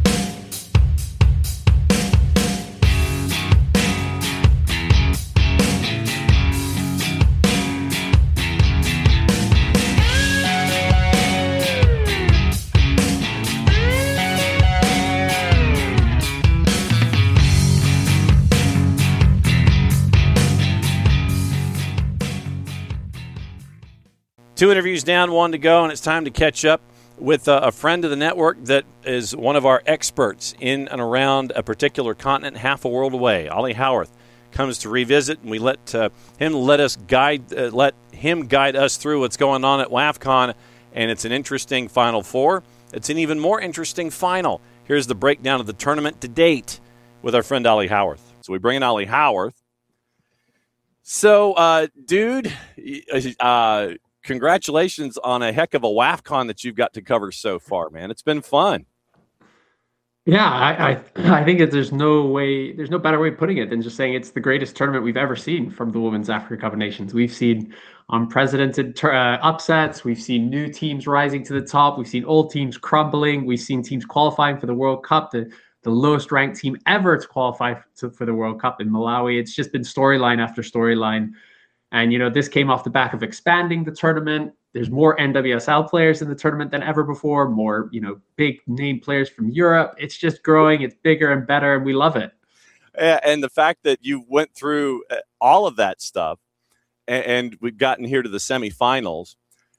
Two interviews down, one to go, and it's time to catch up with uh, a friend of the network that is one of our experts in and around a particular continent half a world away. Ollie Howarth comes to revisit, and we let uh, him let us guide uh, let him guide us through what's going on at WAFCON, and it's an interesting Final Four. It's an even more interesting final. Here's the breakdown of the tournament to date with our friend Ollie Howarth. So we bring in Ollie Howarth. So, uh, dude, uh, congratulations on a heck of a WAFCON that you've got to cover so far, man. It's been fun. Yeah, I I, I think that there's no way, there's no better way of putting it than just saying it's the greatest tournament we've ever seen from the Women's Africa Cup of Nations. We've seen unprecedented ter- uh, upsets. We've seen new teams rising to the top. We've seen old teams crumbling. We've seen teams qualifying for the World Cup, the, the lowest ranked team ever to qualify to, for the World Cup in Malawi. It's just been storyline after storyline. And, you know, this came off the back of expanding the tournament. There's more N W S L players in the tournament than ever before, more, you know, big name players from Europe. It's just growing. It's bigger and better, and we love it. And the fact that you went through all of that stuff and we've gotten here to the semifinals,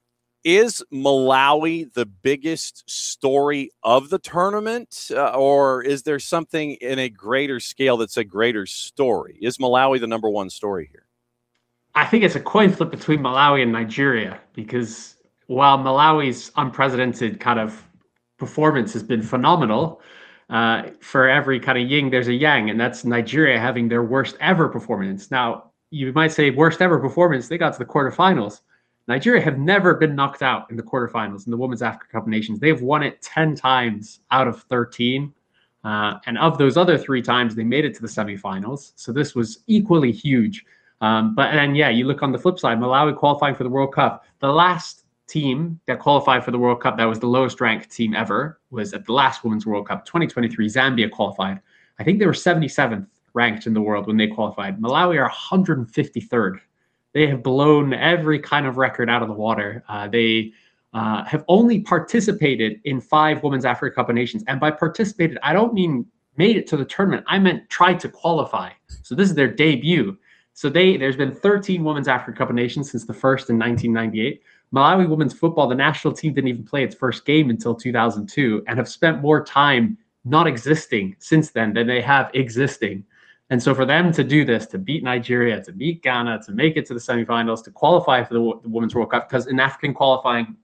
is Malawi the biggest story of the tournament, uh, or is there something in a greater scale that's a greater story? Is Malawi the number one story here? I think it's a coin flip between Malawi and Nigeria, because while Malawi's unprecedented kind of performance has been phenomenal, uh, for every kind of yin, there's a yang, and that's Nigeria having their worst ever performance. Now, you might say worst ever performance, they got to the quarterfinals. Nigeria have never been knocked out in the quarterfinals in the Women's Africa Cup of Nations. They've won it ten times out of thirteen. Uh, and of those other three times, they made it to the semifinals. So this was equally huge. Um, but then, yeah, you look on the flip side, Malawi qualifying for the World Cup. The last team that qualified for the World Cup that was the lowest ranked team ever was at the last Women's World Cup, twenty twenty-three. Zambia qualified. I think they were seventy-seventh ranked in the world when they qualified. Malawi are one hundred fifty-third. They have blown every kind of record out of the water. Uh, they uh, have only participated in five Women's Africa Cup of Nations. And by participated, I don't mean made it to the tournament. I meant tried to qualify. So this is their debut. So they there's been thirteen Women's Africa Cup of Nations since the first in nineteen ninety-eight. Malawi women's football, the national team didn't even play its first game until two thousand two and have spent more time not existing since then than they have existing. And so for them to do this, to beat Nigeria, to beat Ghana, to make it to the semifinals, to qualify for the, the Women's World Cup, because in African qualifying,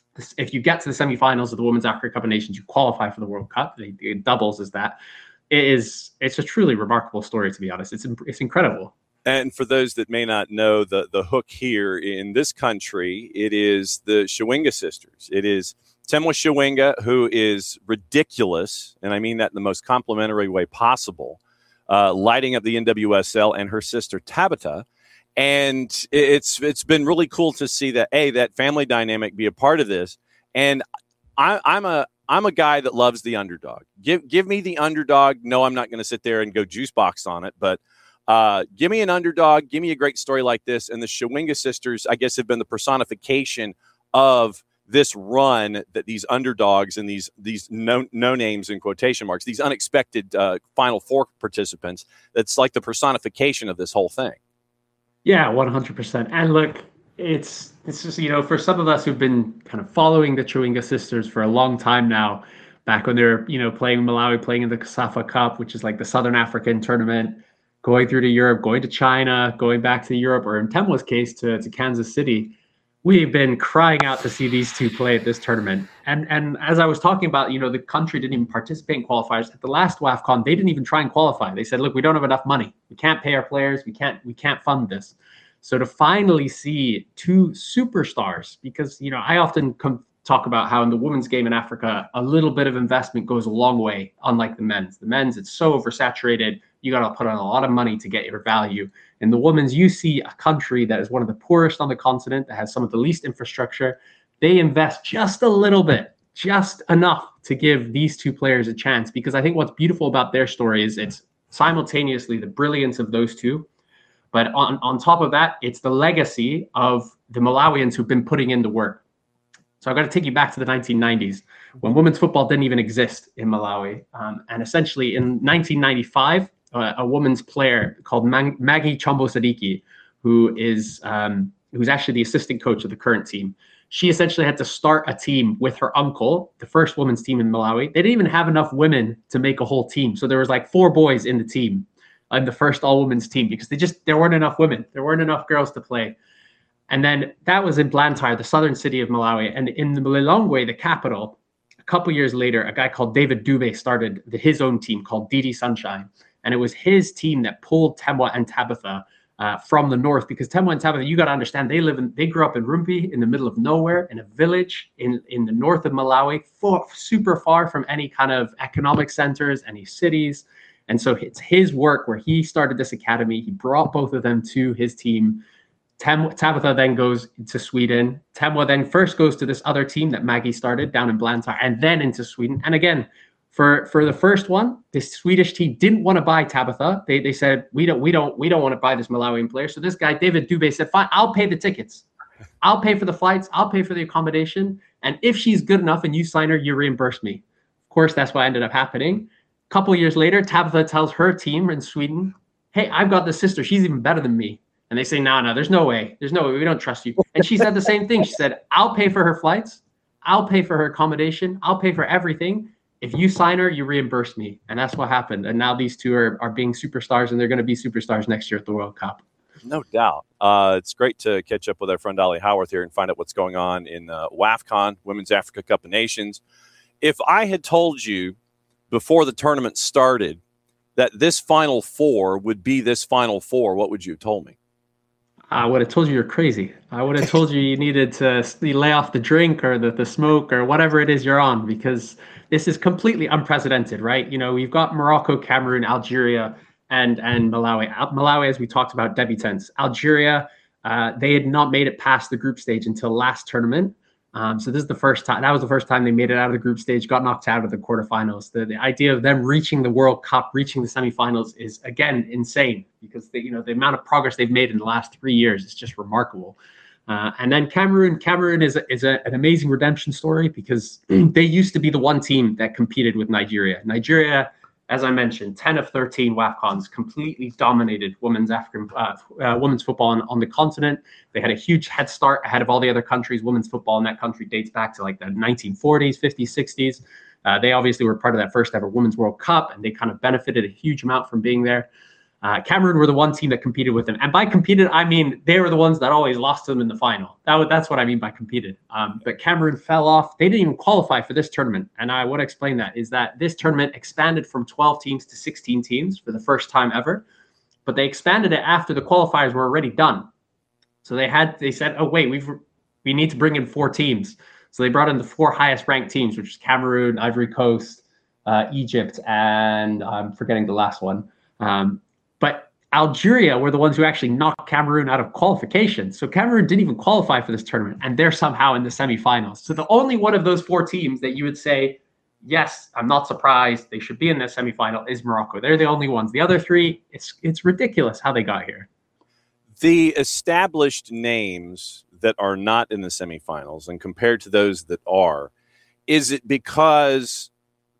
if you get to the semifinals of the Women's Africa Cup of Nations, you qualify for the World Cup. It, it doubles as that. It is, it's a truly remarkable story, to be honest. It's it's incredible. And for those that may not know, the, the hook here in this country, it is the Chawinga sisters. It is Temwa Chawinga, who is ridiculous, and I mean that in the most complimentary way possible, uh, lighting up the N W S L, and her sister Tabitha. And it's it's been really cool to see that, A, that family dynamic be a part of this. And I, I'm a I'm a guy that loves the underdog. Give give me the underdog. No, I'm not going to sit there and go juice box on it, but uh, give me an underdog. Give me a great story like this. And the Chawinga sisters, I guess, have been the personification of this run that these underdogs and these these no no names in quotation marks, these unexpected uh, Final Four participants. That's like the personification of this whole thing. Yeah, one hundred percent. And look, it's it's just, you know, for some of us who've been kind of following the Chawinga sisters for a long time now, back when they're, you know, playing Malawi, playing in the COSAFA Cup, which is like the Southern African tournament, going through to Europe, going to China, going back to Europe, or in Temwa's case, to, to Kansas City. We've been crying out to see these two play at this tournament. And and as I was talking about, you know, the country didn't even participate in qualifiers. At the last WAFCON, they didn't even try and qualify. They said, look, we don't have enough money. We can't pay our players. We can't we can't fund this. So to finally see two superstars, because, you know, I often come talk about how in the women's game in Africa, a little bit of investment goes a long way, unlike the men's. The men's, it's so oversaturated. You got to put on a lot of money to get your value. In the women's, you see a country that is one of the poorest on the continent, that has some of the least infrastructure. They invest just a little bit, just enough to give these two players a chance. Because I think what's beautiful about their story is it's simultaneously the brilliance of those two, but on, on top of that, it's the legacy of the Malawians who've been putting in the work. So I've got to take you back to the nineteen nineties, when women's football didn't even exist in Malawi. Um, and essentially in nineteen ninety-five, uh, a women's player called Mag- Maggie Chombo Sadiki, who is um, who's actually the assistant coach of the current team, she essentially had to start a team with her uncle, the first women's team in Malawi. They didn't even have enough women to make a whole team. So there was like four boys in the team, in the first all-women's team, because they just there weren't enough women. There weren't enough girls to play. And then that was in Blantyre, the southern city of Malawi. And in the Lilongwe, the capital, a couple years later, a guy called David Dube started the, his own team called Didi Sunshine. And it was his team that pulled Temwa and Tabitha uh, from the north, because Temwa and Tabitha, you got to understand, they live in, they grew up in Rumpi, in the middle of nowhere, in a village in, in the north of Malawi, for, super far from any kind of economic centers, any cities. And so it's his work where he started this academy. He brought both of them to his team. Tem- Tabitha then goes to Sweden. Temwa then first goes to this other team that Maggie started down in Blantyre, and then into Sweden. And again, for, for the first one, the Swedish team didn't want to buy Tabitha. They they said, we don't we don't we don't want to buy this Malawian player. So this guy David Dube said, fine, I'll pay the tickets, I'll pay for the flights, I'll pay for the accommodation, and if she's good enough and you sign her, you reimburse me. Of course, that's what ended up happening. A couple years later, Tabitha tells her team in Sweden, hey, I've got this sister, she's even better than me. And they say, no, no, there's no way. There's no way. We don't trust you. And she said the same thing. She said, I'll pay for her flights. I'll pay for her accommodation. I'll pay for everything. If you sign her, you reimburse me. And that's what happened. And now these two are, are being superstars, and they're going to be superstars next year at the World Cup. No doubt. Uh, it's great to catch up with our friend Ollie Howarth here and find out what's going on in uh, WAFCON, Women's Africa Cup of Nations. If I had told you before the tournament started that this Final Four would be this Final Four, what would you have told me? I would have told you you're crazy. I would have told you you needed to lay off the drink or the, the smoke or whatever it is you're on, because this is completely unprecedented, right? You know, we've got Morocco, Cameroon, Algeria, and and Malawi. Malawi, as we talked about, debutants. Algeria, uh, they had not made it past the group stage until last tournament. Um, so this is the first time, that was the first time they made it out of the group stage, got knocked out of the quarterfinals. The, the idea of them reaching the World Cup, reaching the semifinals is, again, insane, because they, you know, the amount of progress they've made in the last three years is just remarkable. Uh, and then Cameroon, Cameroon is, a, is a, an amazing redemption story, because they used to be the one team that competed with Nigeria. Nigeria, as I mentioned, ten of thirteen WAFCONs, completely dominated women's African uh, uh, women's football on, on the continent. They had a huge head start ahead of all the other countries. Women's football in that country dates back to like the nineteen forties, fifties, sixties. Uh, they obviously were part of that first ever Women's World Cup, and they kind of benefited a huge amount from being there. Uh, Cameroon were the one team that competed with them. And by competed, I mean they were the ones that always lost to them in the final. That was, that's what I mean by competed. Um, but Cameroon fell off. They didn't even qualify for this tournament. And I would explain that is that this tournament expanded from twelve teams to sixteen teams for the first time ever. But they expanded it after the qualifiers were already done. So they had they said, oh, wait, we've we need to bring in four teams. So they brought in the four highest ranked teams, which is Cameroon, Ivory Coast, uh, Egypt, and I'm forgetting the last one. Um, But Algeria were the ones who actually knocked Cameroon out of qualification. So Cameroon didn't even qualify for this tournament, and they're somehow in the semifinals. So the only one of those four teams that you would say, yes, I'm not surprised, they should be in the semifinal is Morocco. They're the only ones. The other three, it's it's ridiculous how they got here. The established names that are not in the semifinals and compared to those that are, is it because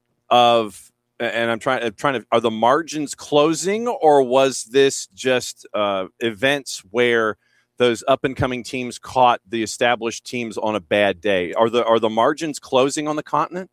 of... And I'm trying, I'm trying to, are the margins closing, or was this just uh, events where those up and coming teams caught the established teams on a bad day? Are the are the margins closing on the continent?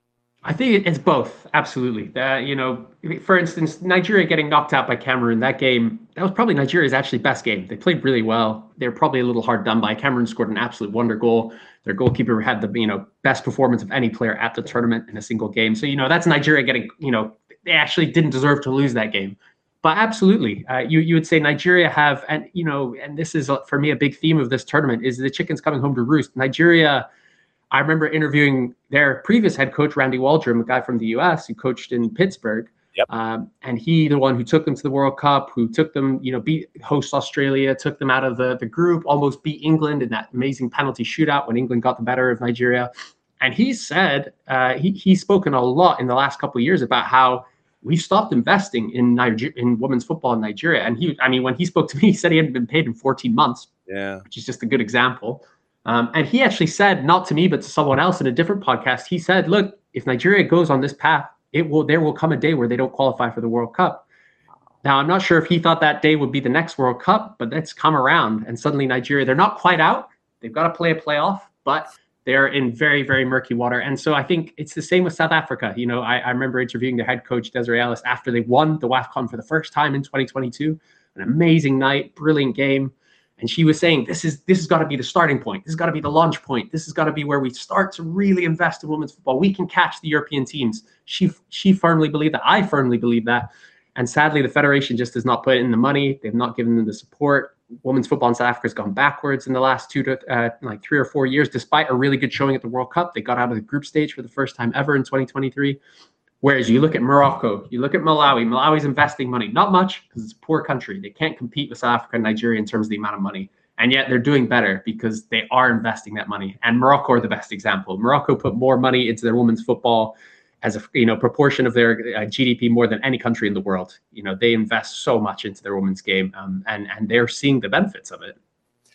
I think it's both. Absolutely. Uh, you know, for instance, Nigeria getting knocked out by Cameroon, that game, that was probably Nigeria's actually best game. They played really well. They were probably a little hard done by. Cameroon scored an absolute wonder goal. Their goalkeeper had the, you know, best performance of any player at the tournament in a single game. So, you know, that's Nigeria getting, you know, they actually didn't deserve to lose that game. But absolutely, uh, you you would say Nigeria have, and, you know, and this is, for me, a big theme of this tournament is the chickens coming home to roost. Nigeria, I remember interviewing their previous head coach, Randy Waldrum, a guy from the U S who coached in Pittsburgh. Yep. Um, and he, the one who took them to the World Cup, who took them, you know, beat host Australia, took them out of the, the group, almost beat England in that amazing penalty shootout when England got the better of Nigeria. And he said, uh, he, he's spoken a lot in the last couple of years about how we stopped investing in Niger- in women's football in Nigeria. And he, I mean, when he spoke to me, he said he hadn't been paid in fourteen months, yeah, which is just a good example. Um, and he actually said, not to me, but to someone else in a different podcast, he said, look, if Nigeria goes on this path, it will, there will come a day where they don't qualify for the World Cup. Now, I'm not sure if he thought that day would be the next World Cup, but that's come around. And suddenly Nigeria, they're not quite out. They've got to play a playoff, but they're in very, very murky water. And so I think it's the same with South Africa. You know, I, I remember interviewing their head coach, Desiree Ellis, after they won the WAFCON for the first time in twenty twenty-two. An amazing night, brilliant game. And she was saying, this is this has got to be the starting point. This has got to be the launch point. This has got to be where we start to really invest in women's football. We can catch the European teams. She she firmly believed that. I firmly believe that. And sadly, the federation just has not put in the money. They've not given them the support. Women's football in South Africa has gone backwards in the last two to uh, like three or four years, despite a really good showing at the World Cup. They got out of the group stage for the first time ever in twenty twenty-three. Whereas you look at Morocco, you look at Malawi, Malawi's investing money, not much because it's a poor country. They can't compete with South Africa and Nigeria in terms of the amount of money. And yet they're doing better because they are investing that money. And Morocco are the best example. Morocco put more money into their women's football as a you know proportion of their uh, G D P more than any country in the world. You know, they invest so much into their women's game, um, and and they're seeing the benefits of it.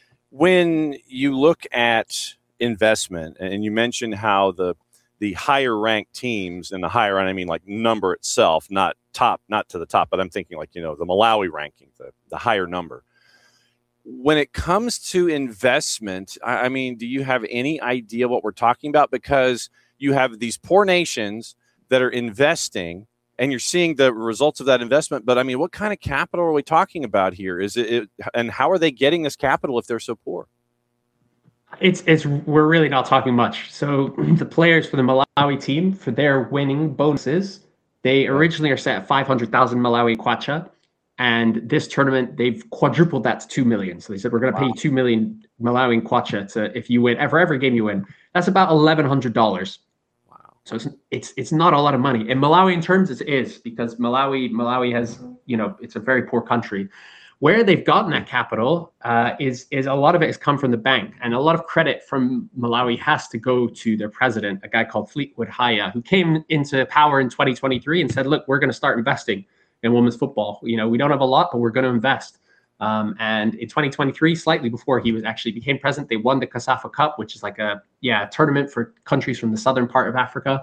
When you look at investment, and you mentioned how the the higher ranked teams, and the higher, I mean like number itself, not top, not to the top, but I'm thinking like, you know, the Malawi ranking, the, the higher number. When it comes to investment, I, I mean, do you have any idea what we're talking about? Because you have these poor nations that are investing, and you're seeing the results of that investment. But I mean, what kind of capital are we talking about here? Is it, it and how are they getting this capital if they're so poor? It's it's we're really not talking much. So the players for the Malawi team, for their winning bonuses, they originally are set at five hundred thousand Malawi kwacha, and this tournament they've quadrupled that to two million. So they said we're going to wow. pay you two million Malawi kwacha to if you win for every game you win. That's about eleven hundred dollars. Wow. So it's it's it's not a lot of money in Malawian terms. It is because Malawi Malawi has you know it's a very poor country. Where they've gotten that capital uh, is is a lot of it has come from the bank, and a lot of credit from Malawi has to go to their president, a guy called Fleetwood Haya, who came into power in twenty twenty-three and said, "Look, we're going to start investing in women's football. You know, we don't have a lot, but we're going to invest." Um, and in twenty twenty-three, slightly before he was actually became president, they won the CASAFA Cup, which is like a yeah a tournament for countries from the southern part of Africa.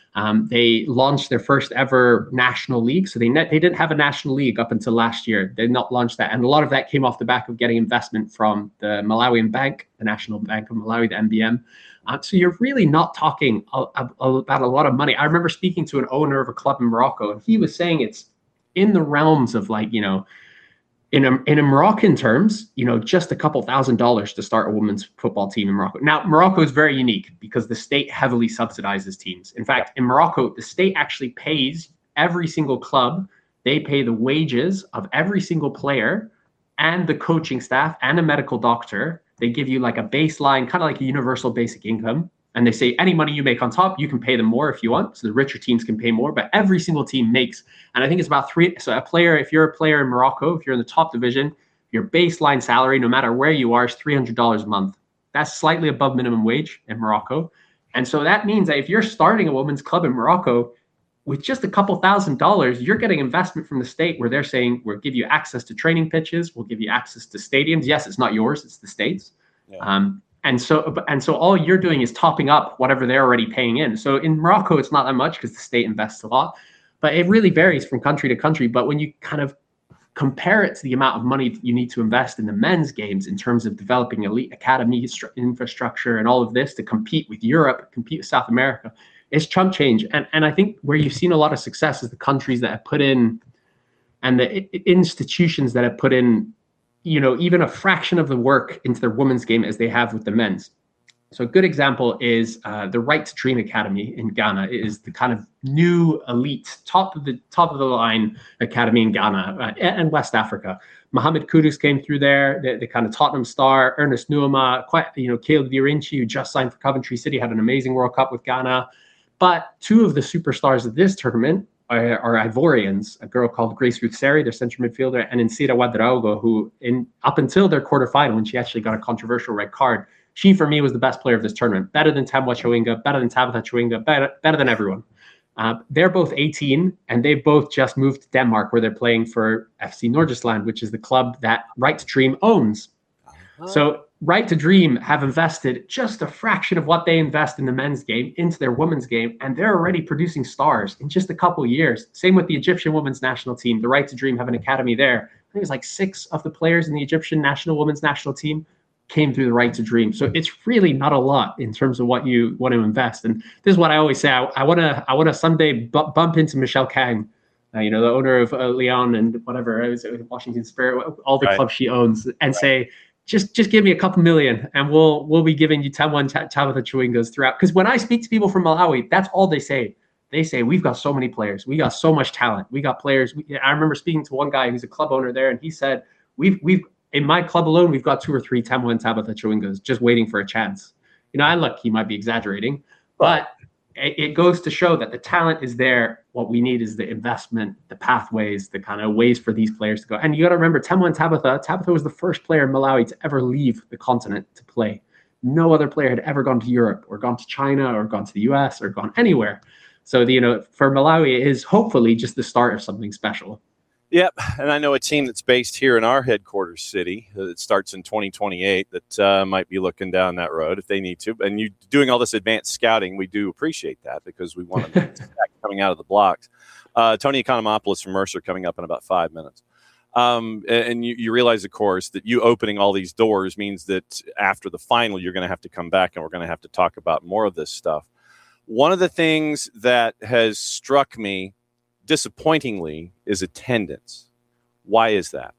Um, they launched their first ever national league. So they ne- they didn't have a national league up until last year. They did not launch that. And a lot of that came off the back of getting investment from the Malawian Bank, the National Bank of Malawi, the M B M. Uh, so you're really not talking a, a, about a lot of money. I remember speaking to an owner of a club in Morocco, and he was saying it's in the realms of like, you know, in a, in a Moroccan terms, you know, just a couple thousand dollars to start a women's football team in Morocco. Now, Morocco is very unique because the state heavily subsidizes teams. In fact, in Morocco, the state actually pays every single club. They pay the wages of every single player and the coaching staff and a medical doctor. They give you like a baseline, kind of like a universal basic income. And they say any money you make on top, you can pay them more if you want. So the richer teams can pay more, but every single team makes, and I think it's about three. So a player, if you're a player in Morocco, if you're in the top division, your baseline salary, no matter where you are, is three hundred dollars a month. That's slightly above minimum wage in Morocco. And so that means that if you're starting a women's club in Morocco with just a couple thousand dollars, you're getting investment from the state where they're saying, we'll give you access to training pitches. We'll give you access to stadiums. Yes, it's not yours, it's the state's. Yeah. Um, And so, and so all you're doing is topping up whatever they're already paying in. So in Morocco, it's not that much because the state invests a lot, but it really varies from country to country. But when you kind of compare it to the amount of money that you need to invest in the men's games in terms of developing elite academy infrastructure and all of this to compete with Europe, compete with South America, it's chump change. And, and I think where you've seen a lot of success is the countries that have put in and the institutions that have put in, you know, even a fraction of the work into their women's game as they have with the men's. So a good example is uh, the Right to Dream Academy in Ghana. It is the kind of new elite, top of the top of the line academy in Ghana uh, and West Africa. Mohamed Kudus came through there, the, the kind of Tottenham star. Ernest Nuama, quite, you know, Caleb Dirinci, who just signed for Coventry City, had an amazing World Cup with Ghana. But two of the superstars of this tournament are, are Ivorians, a girl called Grace Ruth Seri, their central midfielder, and Nsira Ouedraogo, who in up until their quarterfinal, when she actually got a controversial red card, she, for me, was the best player of this tournament. Better than Tamwa Chawinga, better than Tabitha Chawinga, better, better than everyone. Uh, they're both eighteen, and they've both just moved to Denmark, where they're playing for F C Nordsjælland, which is the club that Right to Dream owns. Uh-huh. So Right to Dream have invested just a fraction of what they invest in the men's game into their women's game, and they're already producing stars in just a couple of years. Same with the Egyptian women's national team. The Right to Dream have an academy there. I think it's like six of the players in the Egyptian national women's national team came through the Right to Dream. So it's really not a lot in terms of what you want to invest. And this is what I always say. I, I want to I want to someday bu- bump into Michelle Kang, uh, you know, the owner of uh, Lyon and whatever, it was, it was Washington Spirit, all the right. clubs she owns, and right. say, just just give me a couple million and we'll we'll be giving you Tamwa Tabitha Chawingas throughout. Because when I speak to people from Malawi, that's all they say. They say, we've got so many players. We got so much talent. We got players. We, I remember speaking to one guy who's a club owner there, and he said, we've we've in my club alone, we've got two or three Tamwa and Tabitha Chawingas just waiting for a chance. You know, I look, he might be exaggerating, but it, it goes to show that the talent is there. What we need is the investment, the pathways, the kind of ways for these players to go. And you got to remember, Tamwa and Tabitha, Tabitha was the first player in Malawi to ever leave the continent to play. No other player had ever gone to Europe or gone to China or gone to the U S or gone anywhere. So, the, you know, for Malawi, it is hopefully just the start of something special. Yep, and I know a team that's based here in our headquarters city that starts in twenty twenty-eight that uh, might be looking down that road if they need to. And you doing all this advanced scouting, we do appreciate that because we want to coming out of the blocks. Uh, Tony Economopoulos from Mercer coming up in about five minutes. Um, and and you, you realize, of course, that you opening all these doors means that after the final, you're going to have to come back and we're going to have to talk about more of this stuff. One of the things that has struck me disappointingly is attendance. Why is that?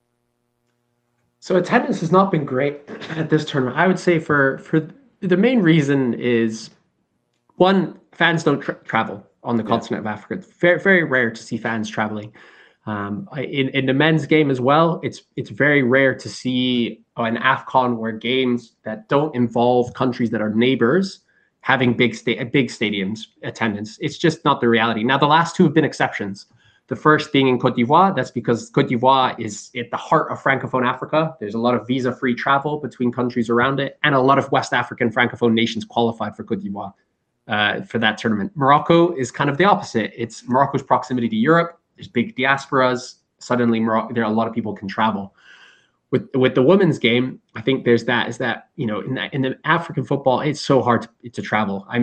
So attendance has not been great at this tournament. I would say for for the main reason is, one, fans don't tra- travel on the yeah. continent of Africa. It's very, very rare to see fans traveling. Um, in, in the men's game as well, it's it's very rare to see an AFCON where games that don't involve countries that are neighbors having big sta- big stadiums attendance. It's just not the reality. Now, the last two have been exceptions. The first being in Cote d'Ivoire. That's because Cote d'Ivoire is at the heart of Francophone Africa. There's a lot of visa-free travel between countries around it, and a lot of West African Francophone nations qualified for Cote d'Ivoire uh, for that tournament. Morocco is kind of the opposite. It's Morocco's proximity to Europe. There's big diasporas. Suddenly, Morocco, there are a lot of people can travel. With with the women's game, I think there's that is that, you know, in that in the African football, it's so hard to, to travel. I mean,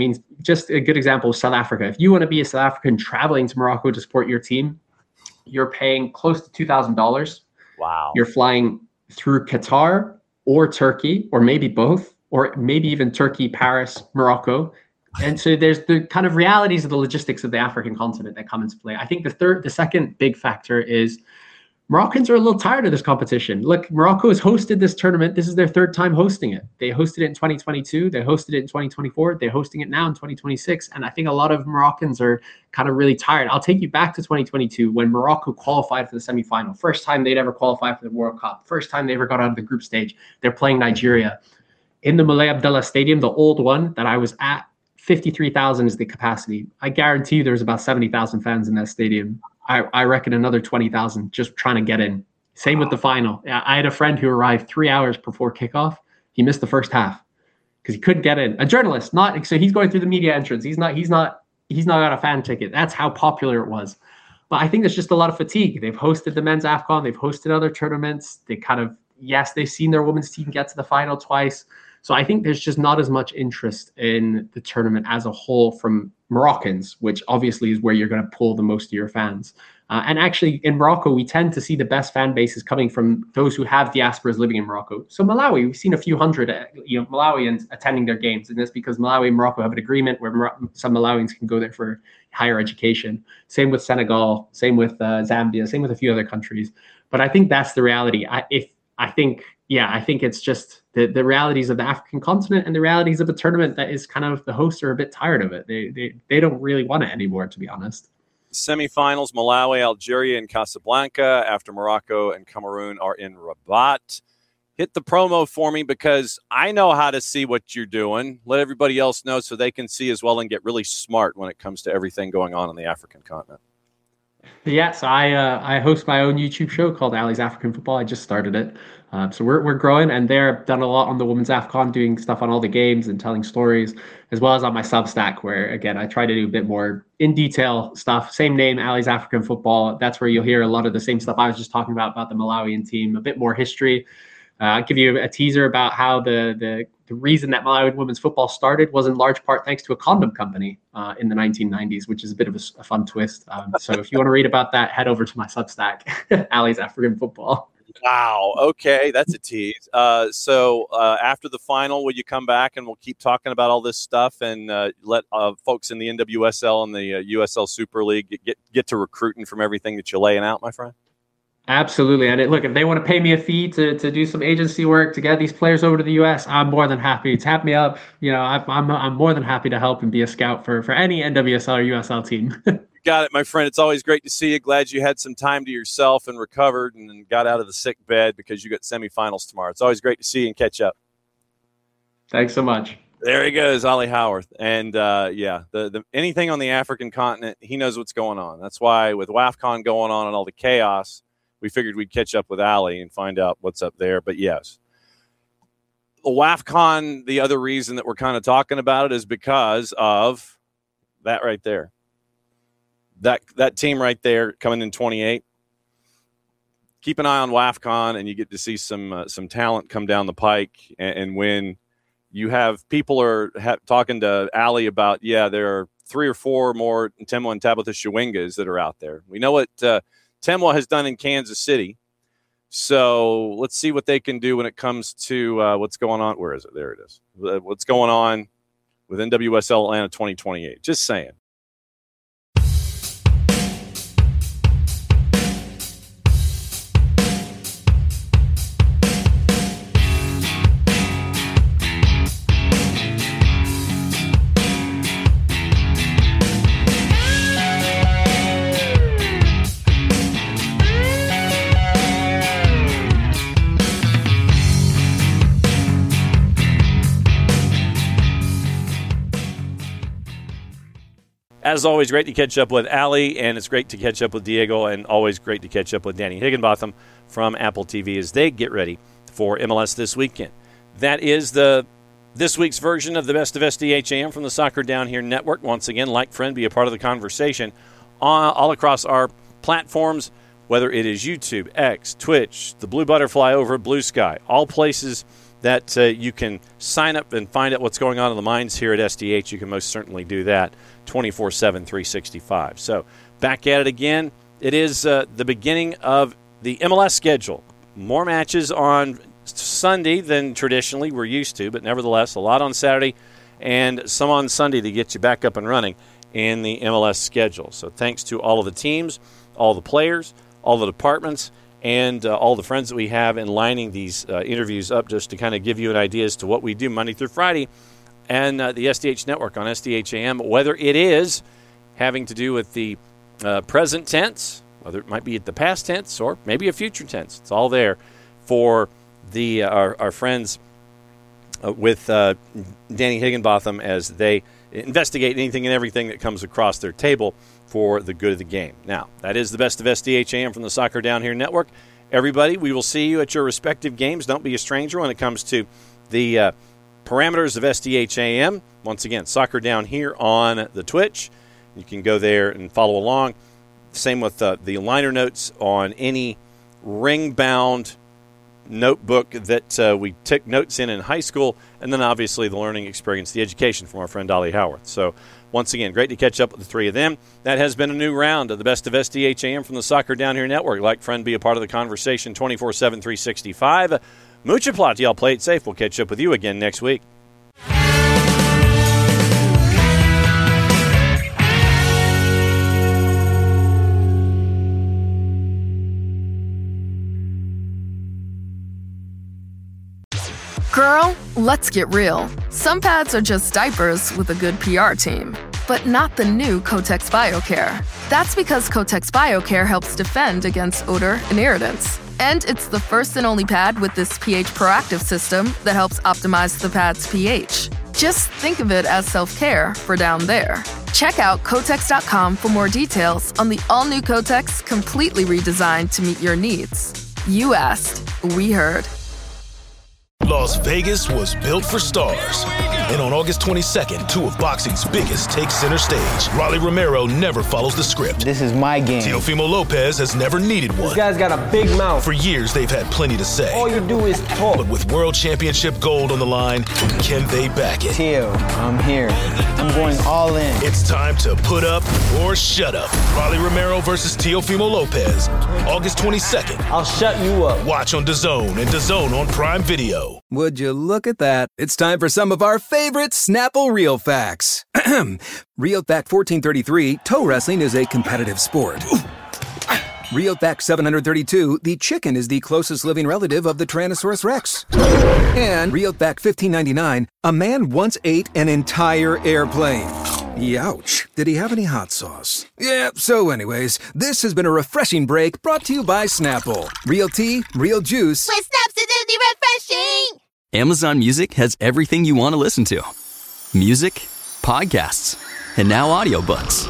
just a good example of South Africa. If you want to be a South African traveling to Morocco to support your team, you're paying close to two thousand dollars. Wow. You're flying through Qatar or Turkey, or maybe both, or maybe even Turkey, Paris, Morocco. And so there's the kind of realities of the logistics of the African continent that come into play. I think the third, the second big factor is Moroccans are a little tired of this competition. Look, Morocco has hosted this tournament. This is their third time hosting it. They hosted it in twenty twenty-two. They hosted it in twenty twenty-four. They're hosting it now in twenty twenty-six. And I think a lot of Moroccans are kind of really tired. I'll take you back to twenty twenty-two when Morocco qualified for the semifinal. First time they'd ever qualified for the World Cup. First time they ever got out of the group stage. They're playing Nigeria. In the Moulay Abdallah Stadium, the old one that I was at, fifty-three thousand is the capacity. I guarantee you there's about seventy thousand fans in that stadium. I, I reckon another twenty thousand just trying to get in. Same with the final. I had a friend who arrived three hours before kickoff. He missed the first half because he couldn't get in. A journalist, not so he's going through the media entrance. He's not. He's not. He's not got a fan ticket. That's how popular it was. But I think there's just a lot of fatigue. They've hosted the men's AFCON. They've hosted other tournaments. They kind of yes, they've seen their women's team get to the final twice. So I think there's just not as much interest in the tournament as a whole from Moroccans, which obviously is where you're going to pull the most of your fans. Uh, and actually, in Morocco, we tend to see the best fan bases coming from those who have diasporas living in Morocco. So Malawi, we've seen a few hundred, uh, you know, Malawians attending their games, and that's because Malawi and Morocco have an agreement where Mor- some Malawians can go there for higher education. Same with Senegal, same with uh, Zambia, same with a few other countries. But I think that's the reality. I, if I think, yeah, I think it's just the, the realities of the African continent and the realities of a tournament that is kind of the hosts are a bit tired of it. They they they don't really want it anymore, to be honest. Semifinals, Malawi, Algeria, and Casablanca, after Morocco and Cameroon are in Rabat. Hit the promo for me because I know how to see what you're doing. Let everybody else know so they can see as well and get really smart when it comes to everything going on on the African continent. Yes, I uh, I host my own YouTube show called Ali's African Football. I just started it. Um, so we're we're growing, and they're done a lot on the Women's AFCON, doing stuff on all the games and telling stories, as well as on my Substack, where, again, I try to do a bit more in detail stuff. Same name, Ali's African Football. That's where you'll hear a lot of the same stuff I was just talking about, about the Malawian team, a bit more history. Uh, I'll give you a teaser about how the, the, the reason that Malawian women's football started was in large part thanks to a condom company uh, in the nineteen nineties, which is a bit of a, a fun twist. Um, so if you want to read about that, head over to my Substack, Ali's African Football. Wow. Okay. That's a tease. Uh, so uh, after the final, will you come back and we'll keep talking about all this stuff and uh, let uh, folks in the N W S L and the uh, U S L Super League get, get, get to recruiting from everything that you're laying out, my friend? Absolutely. And it, look, if they want to pay me a fee to, to do some agency work to get these players over to the U S, I'm more than happy. Tap me up. You know, I, I'm I'm more than happy to help and be a scout for, for any N W S L or U S L team. Got it, my friend. It's always great to see you. Glad you had some time to yourself and recovered and got out of the sick bed because you got semifinals tomorrow. It's always great to see you and catch up. Thanks so much. There he goes, Ali Howarth. And, uh, yeah, the, the anything on the African continent, he knows what's going on. That's why with WAFCON going on and all the chaos, we figured we'd catch up with Ali and find out what's up there. But, yes, WAFCON, the other reason that we're kind of talking about it is because of that right there. That that team right there coming in twenty-eight. Keep an eye on WAFCON, and you get to see some uh, some talent come down the pike. And, and when you have people are ha- talking to Ali about, yeah, there are three or four more Temwa and Tabitha Shawingas that are out there. We know what uh, Temwa has done in Kansas City. So let's see what they can do when it comes to uh, what's going on. Where is it? There it is. What's going on with N W S L Atlanta twenty twenty-eight. Just saying. As always, great to catch up with Ali, and it's great to catch up with Diego, and always great to catch up with Danny Higginbotham from Apple T V as they get ready for M L S this weekend. That is the this week's version of the Best of S D H A M from the Soccer Down Here Network. Once again, like, friend, be a part of the conversation all, all across our platforms, whether it is YouTube, X, Twitch, the Blue Butterfly over at Blue Sky, all places that uh, you can sign up and find out what's going on in the mines here at S D H, you can most certainly do that twenty-four seven, three sixty-five. So back at it again. It is uh, the beginning of the M L S schedule. More matches on Sunday than traditionally we're used to, but nevertheless, a lot on Saturday and some on Sunday to get you back up and running in the M L S schedule. So thanks to all of the teams, all the players, all the departments, and uh, all the friends that we have in lining these uh, interviews up just to kind of give you an idea as to what we do Monday through Friday and uh, the S D H Network on S D H A M, whether it is having to do with the uh, present tense, whether it might be at the past tense or maybe a future tense. It's all there for the uh, our, our friends uh, with uh, Danny Higginbotham as they investigate anything and everything that comes across their table for the good of the game. Now, that is the best of S D H A M from the Soccer Down Here Network. Everybody, we will see you at your respective games. Don't be a stranger when it comes to the uh, parameters of S D H A M. Once again, Soccer Down Here on the Twitch. You can go there and follow along. Same with uh, the liner notes on any ring-bound notebook that uh, we took notes in in high school, and then obviously the learning experience, the education from our friend Dolly Howarth. So once again, great to catch up with the three of them. That has been a new round of the best of S D H A M from the Soccer Down Here Network. Like, friend, be a part of the conversation twenty-four seven, three sixty-five. Mucha plot, y'all play it safe. We'll catch up with you again next week. Girl, let's get real. Some pads are just diapers with a good P R team, but not the new Kotex BioCare. That's because Kotex BioCare helps defend against odor and irritants. And it's the first and only pad with this pH proactive system that helps optimize the pad's pH. Just think of it as self-care for down there. Check out Kotex dot com for more details on the all-new Kotex, completely redesigned to meet your needs. You asked, we heard. Las Vegas was built for stars. And on August twenty-second, two of boxing's biggest take center stage. Rolly Romero never follows the script. This is my game. Teofimo Lopez has never needed one. This guy's got a big mouth. For years, they've had plenty to say. All you do is talk. But with world championship gold on the line, can they back it? Teo, I'm here. I'm going all in. It's time to put up or shut up. Rolly Romero versus Teofimo Lopez. August twenty-second. I'll shut you up. Watch on DAZN and DAZN on Prime Video. Would you look at that? It's time for some of our favorite Snapple Real Facts. Real Fact fourteen thirty-three, toe wrestling is a competitive sport. Real Fact seven thirty-two, the chicken is the closest living relative of the Tyrannosaurus Rex. And Real Fact fifteen ninety-nine, a man once ate an entire airplane. Youch. Did he have any hot sauce? Yeah, so anyways, this has been a refreshing break brought to you by Snapple. Real tea, real juice. With Snaps, it's refreshing! Amazon Music has everything you want to listen to. Music, podcasts, and now audiobooks.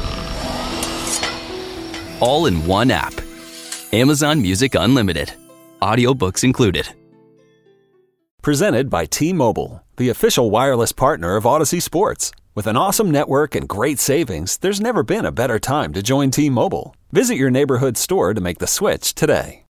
All in one app. Amazon Music Unlimited. Audiobooks included. Presented by T-Mobile, the official wireless partner of Odyssey Sports. With an awesome network and great savings, there's never been a better time to join T-Mobile. Visit your neighborhood store to make the switch today.